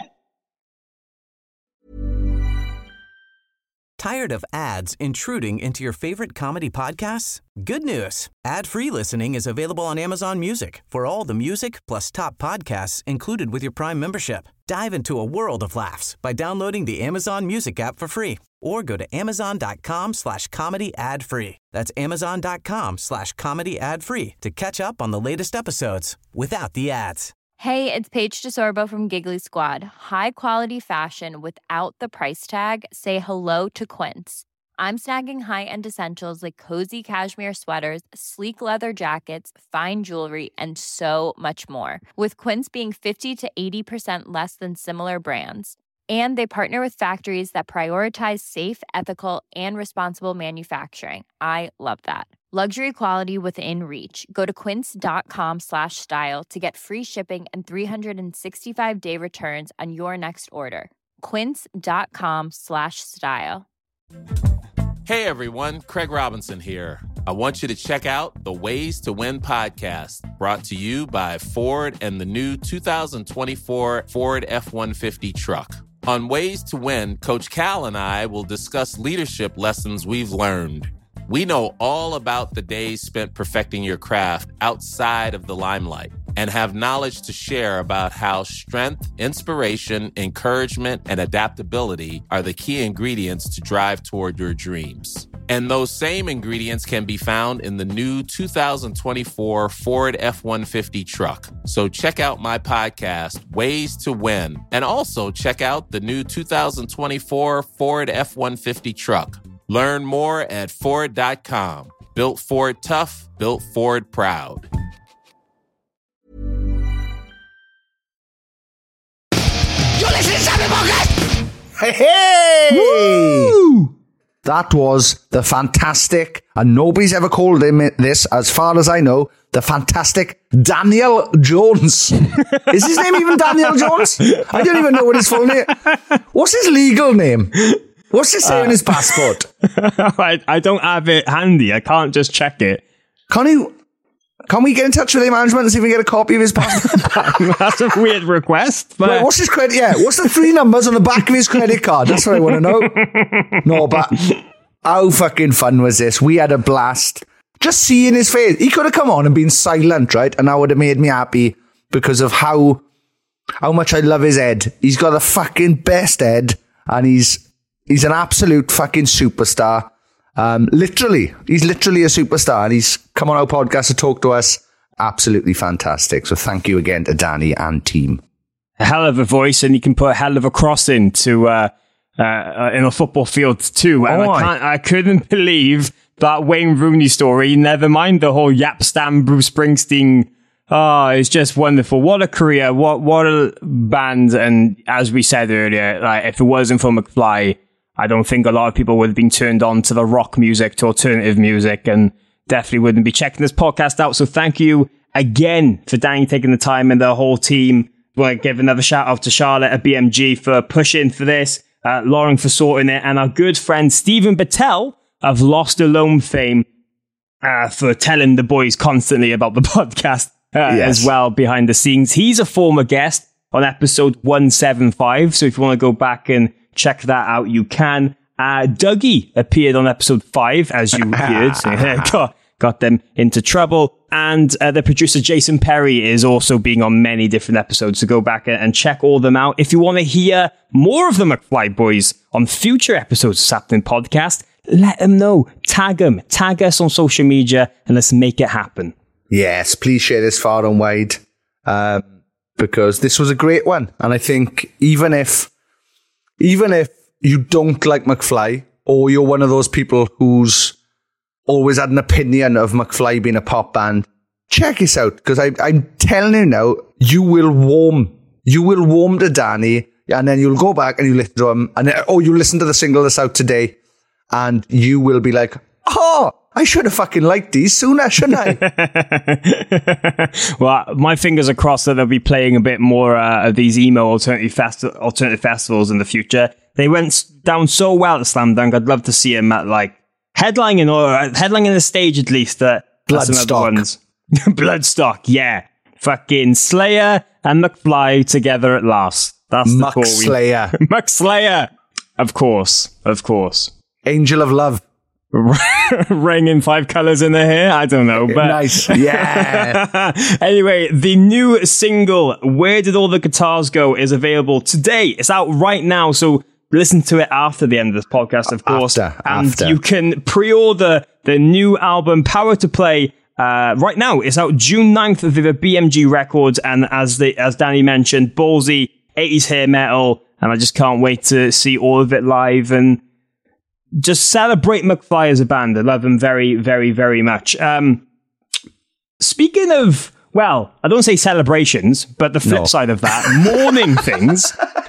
Tired of ads intruding into your favorite comedy podcasts? Good news. Ad-free listening is available on Amazon Music for all the music plus top podcasts included with your Prime membership. Dive into a world of laughs by downloading the Amazon Music app for free or go to amazon.com/comedy ad-free. That's amazon.com/comedy ad-free to catch up on the latest episodes without the ads. Hey, it's Paige DeSorbo from Giggly Squad. High quality fashion without the price tag. Say hello to Quince. I'm snagging high-end essentials like cozy cashmere sweaters, sleek leather jackets, fine jewelry, and so much more. With Quince being 50 to 80% less than similar brands. And they partner with factories that prioritize safe, ethical, and responsible manufacturing. I love that. Luxury quality within reach. Go to quince.com/style to get free shipping and 365-day returns on your next order. Quince.com/style. Hey everyone, Craig Robinson here. I want you to check out the Ways to Win podcast, brought to you by Ford and the new 2024 Ford F-150 truck. On Ways to Win, Coach Cal and I will discuss leadership lessons we've learned. We know all about the days spent perfecting your craft outside of the limelight and have knowledge to share about how strength, inspiration, encouragement, and adaptability are the key ingredients to drive toward your dreams. And those same ingredients can be found in the new 2024 Ford F-150 truck. So check out my podcast, Ways to Win, and also check out the new 2024 Ford F-150 truck. Learn more at Ford.com. Built Ford tough, built Ford proud. You're listening to Sapling Podcast! Hey! Woo! That was the fantastic, and nobody's ever called him this, as far as I know, the fantastic Daniel Jones. Is his name even Daniel Jones? I don't even know what his full name. What's his legal name? What's it say on his passport? I don't have it handy. I can't just check it. Can we get in touch with their management and see if we can get a copy of his passport? That's a weird request. But wait, what's his credit? Yeah, what's the 3 numbers on the back of his credit card? That's what I want to know. No, but how fucking fun was this? We had a blast. Just seeing his face. He could have come on and been silent, right? And that would have made me happy because of how much I love his head. He's got the fucking best head, and he's an absolute fucking superstar. He's literally a superstar, and he's come on our podcast to talk to us. Absolutely fantastic. So thank you again to Danny and team. A hell of a voice, and you can put a hell of a cross into in a football field too. And I couldn't believe that Wayne Rooney story. Never mind the whole Yap Stam Bruce Springsteen. Oh, it's just wonderful. What a career. What a band. And as we said earlier, like, if it wasn't for McFly, I don't think a lot of people would have been turned on to the rock music, to alternative music, and definitely wouldn't be checking this podcast out. So thank you again for Danny taking the time, and the whole team. We'll give another shout out to Charlotte at BMG for pushing for this, Lauren for sorting it, and our good friend Stephen Battelle of Lost Alone fame for telling the boys constantly about the podcast as well behind the scenes. He's a former guest on episode 175, so if you want to go back and check that out, you can. Dougie appeared on episode 5, as you heard. So got them into trouble. And the producer Jason Perry is also being on many different episodes. So go back and check all them out. If you want to hear more of the McFly Boys on future episodes of Sapling Podcast, let them know. Tag them. Tag us on social media, and let's make it happen. Yes, please share this far and wide, because this was a great one. And I think even if you don't like McFly, or you're one of those people who's always had an opinion of McFly being a pop band, check this out, because I'm telling you now, you will warm to Danny, and then you'll go back and you listen to him, and you listen to the single that's out today, and you will be like, oh, I should have fucking liked these sooner, shouldn't I? Well, my fingers are crossed that they'll be playing a bit more of these emo alternative festivals in the future. They went down so well at Slam Dunk. I'd love to see them at like headlining the stage at least. Bloodstock. Bloodstock, yeah. Fucking Slayer and McFly together at last. That's the call. Slayer. Muck Slayer. Of course. Angel of Love. Ringing 5 colors in their hair? I don't know. But nice. Yeah. Anyway, the new single, Where Did All the Guitars Go, is available today. It's out right now, so listen to it after the end of this podcast, of course. After. You can pre-order the new album, Power to Play, right now. It's out June 9th via BMG Records, and as Danny mentioned, ballsy 80s hair metal, and I just can't wait to see all of it live and just celebrate McFly as a band. I love them very, very, very much. Speaking of, well, I don't say celebrations, but the flip side of that, mourning things.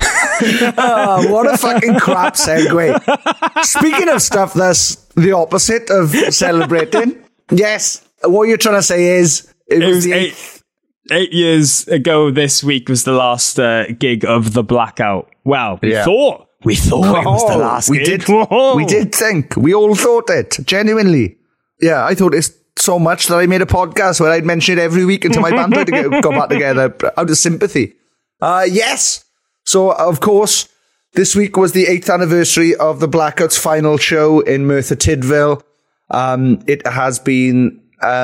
Oh, what a fucking crap segue. Speaking of stuff that's the opposite of celebrating, yes, what you're trying to say is it was the 8 years ago this week was the last gig of The Blackout. Well, we thought it was the last gig. We did think. We all thought it, genuinely. Yeah, I thought it's so much that I made a podcast where I'd mention it every week until my band tried to go back together out of sympathy. Yes. So, of course, this week was the 8th anniversary of the Blackout's final show in Merthyr Tydfil. It has been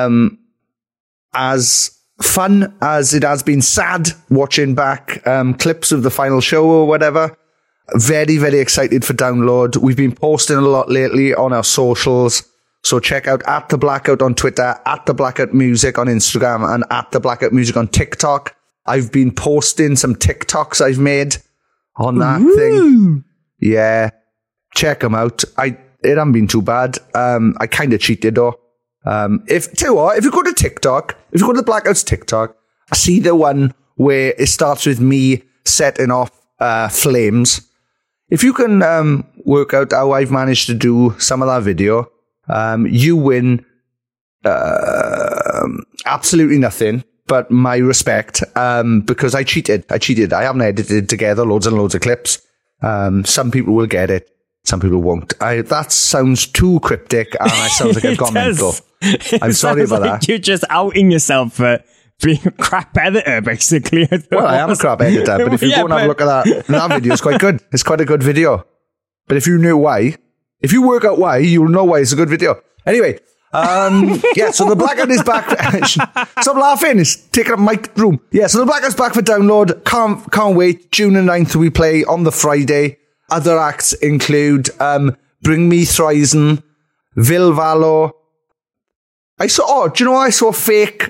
as fun as it has been sad watching back clips of the final show or whatever. Very, very excited for download. We've been posting a lot lately on our socials. So check out @The Blackout on Twitter, @The Blackout Music on Instagram, and @The Blackout Music on TikTok. I've been posting some TikToks I've made on that thing. Yeah. Check them out. It hasn't been too bad. I kind of cheated though. If you go to TikTok, if you go to the Blackout's TikTok, I see the one where it starts with me setting off flames. If you can work out how I've managed to do some of that video, you win absolutely nothing but my respect, because I cheated. I haven't edited together loads and loads of clips. Some people will get it. Some people won't. That sounds too cryptic, and I sound like I've gone mental. I'm sorry about that. You're just outing yourself for being a crap editor, basically. Well, I am a crap editor, but if you go and have a look at that video, it's quite good. It's quite a good video. But if you knew why, if you work out why, you'll know why it's a good video. Anyway, so the Blackout is back. Stop laughing. It's taking up my room. Yeah, so the Blackout's back for download. Can't wait. June the 9th, we play on the Friday. Other acts include Bring Me Thryson, Vilvalo. Do you know what? I saw a fake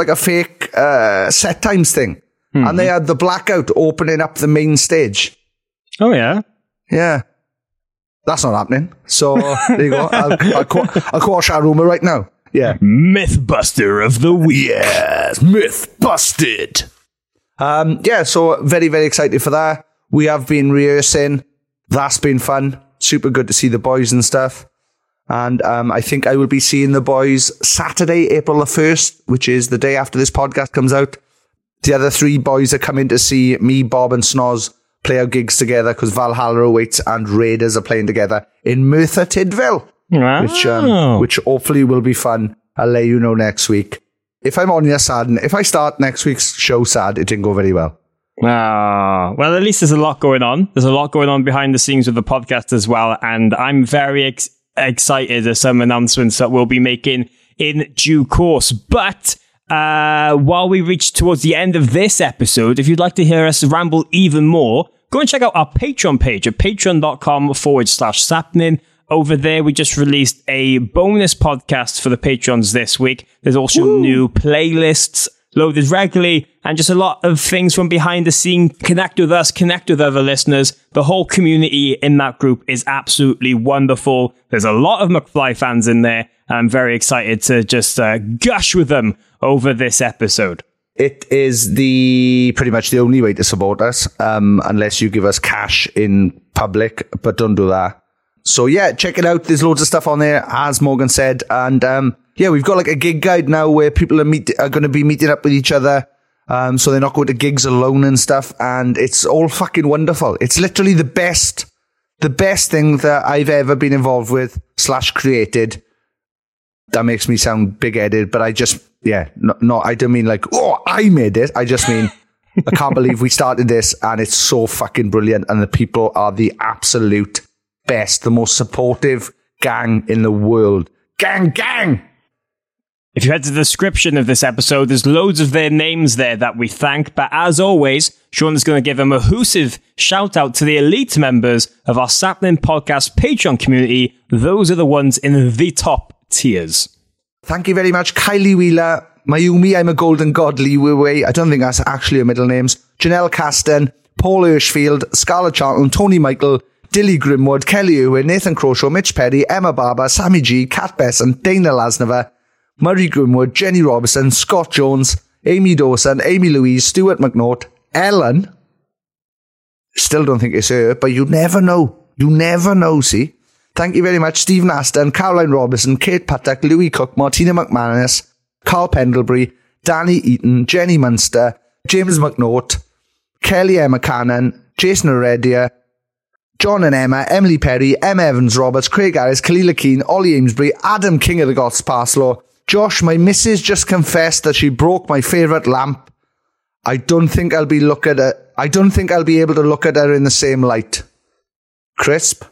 set times thing. Mm-hmm. And they had the Blackout opening up the main stage. Oh, yeah? Yeah. That's not happening. So, there you go. I'll quash our rumour right now. Yeah. Mythbuster of the week. Yes, myth busted. So very, very excited for that. We have been rehearsing. That's been fun. Super good to see the boys and stuff. And I think I will be seeing the boys Saturday, April the 1st, which is the day after this podcast comes out. The other 3 boys are coming to see me, Bob and Snoz play our gigs together because Valhalla Awaits and Raiders are playing together in Merthyr Tydfil, which hopefully will be fun. I'll let you know next week. If I'm on here sad, and if I start next week's show sad, it didn't go very well. Well, at least there's a lot going on. There's a lot going on behind the scenes with the podcast as well. And I'm very excited at some announcements that we'll be making in due course. But while we reach towards the end of this episode, if you'd like to hear us ramble even more, go and check out our Patreon page at patreon.com/sapnin. Over there, we just released a bonus podcast for the Patrons this week. There's also new playlists loaded regularly and just a lot of things from behind the scene. Connect with us, connect with other listeners. The whole community in that group is absolutely wonderful. There's a lot of McFly fans in there, I'm very excited to just gush with them over this episode. It is pretty much the only way to support us, unless you give us cash in public, but don't do that. So yeah, check it out. There's loads of stuff on there, as Morgan said. And yeah, we've got like a gig guide now where people are going to be meeting up with each other. So they're not going to gigs alone and stuff. And it's all fucking wonderful. It's literally the best thing that I've ever been involved with / created. That makes me sound big-headed, but I just, I don't mean like, oh, I made it. I just mean, I can't believe we started this and it's so fucking brilliant and the people are the absolute best, the most supportive gang in the world. Gang! If you head to the description of this episode, there's loads of their names there that we thank, but as always, Sean is going to give a mahoosive shout out to the elite members of our Sapling Podcast Patreon community. Those are the ones in the top tiers. Thank you very much, Kylie Wheeler, Mayumi, I'm a Golden God, Lee Wei, I don't think that's actually her middle names, Janelle Caston, Paul Hirschfield, Scarlett Charlton, Tony Michael, Dilly Grimwood, Kelly Ewan, Nathan Croshaw, Mitch Perry, Emma Barber, Sammy G, Kat Besson, Dana Lasnova, Murray Grimwood, Jenny Robertson, Scott Jones, Amy Dawson, Amy Louise, Stuart McNaught, Ellen. Still don't think it's her, but you never know. You never know, see? Thank you very much, Stephen Aston, Caroline Robertson, Kate Patak, Louis Cook, Martina McManus, Carl Pendlebury, Danny Eaton, Jenny Munster, James McNaught, Kelly Emma Cannon, Jason Heredia, John and Emma, Emily Perry, Emma Evans-Roberts, Craig Harris, Kalila Keane, Ollie Amesbury, Adam King of the Goths Parslow, Josh, my missus just confessed that she broke my favourite lamp. I don't think I'll be able to look at her in the same light. Crisp.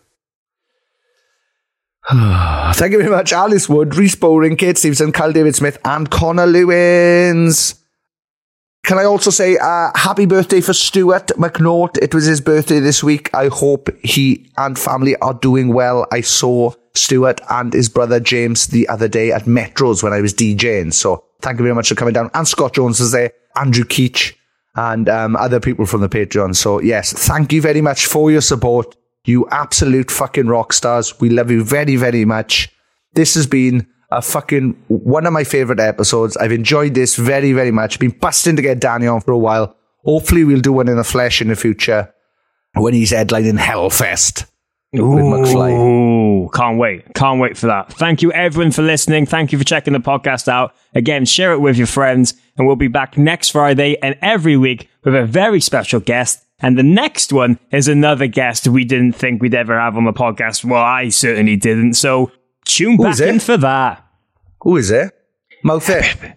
Thank you very much, Alice Wood, Rhys Bowring, Kate Stevenson, Kyle David Smith, and Connor Lewins. Can I also say happy birthday for Stuart McNaught? It was his birthday this week. I hope he and family are doing well. I saw Stuart and his brother James the other day at Metro's when I was DJing. So thank you very much for coming down. And Scott Jones was there, Andrew Keach, and other people from the Patreon. So yes, thank you very much for your support. You absolute fucking rock stars. We love you very, very much. This has been one of my favorite episodes. I've enjoyed this very, very much. Been busting to get Danny on for a while. Hopefully we'll do one in the flesh in the future when he's headlining Hellfest with McFly. Ooh, can't wait for that. Thank you everyone for listening. Thank you for checking the podcast out. Again, share it with your friends, and we'll be back next Friday and every week with a very special guest. And the next one is another guest we didn't think we'd ever have on the podcast. Well, I certainly didn't. So tune back in for that. Who is it? Mouthfit.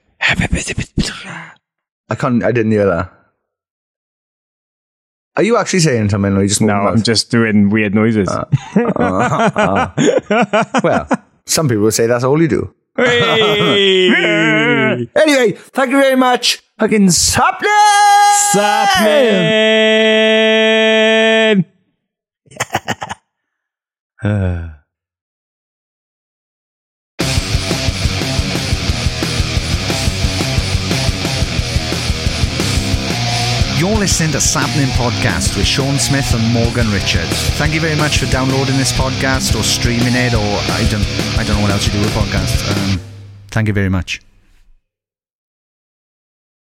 I didn't hear that. Are you actually saying something or are you just moving No, I'm just doing weird noises. Well, some people will say that's all you do. Hey! Anyway, thank you very much. Fucking Sapling! You're listening to Sapling Podcast with Sean Smith and Morgan Richards. Thank you very much for downloading this podcast or streaming it, or I don't know what else you do with podcasts. Thank you very much.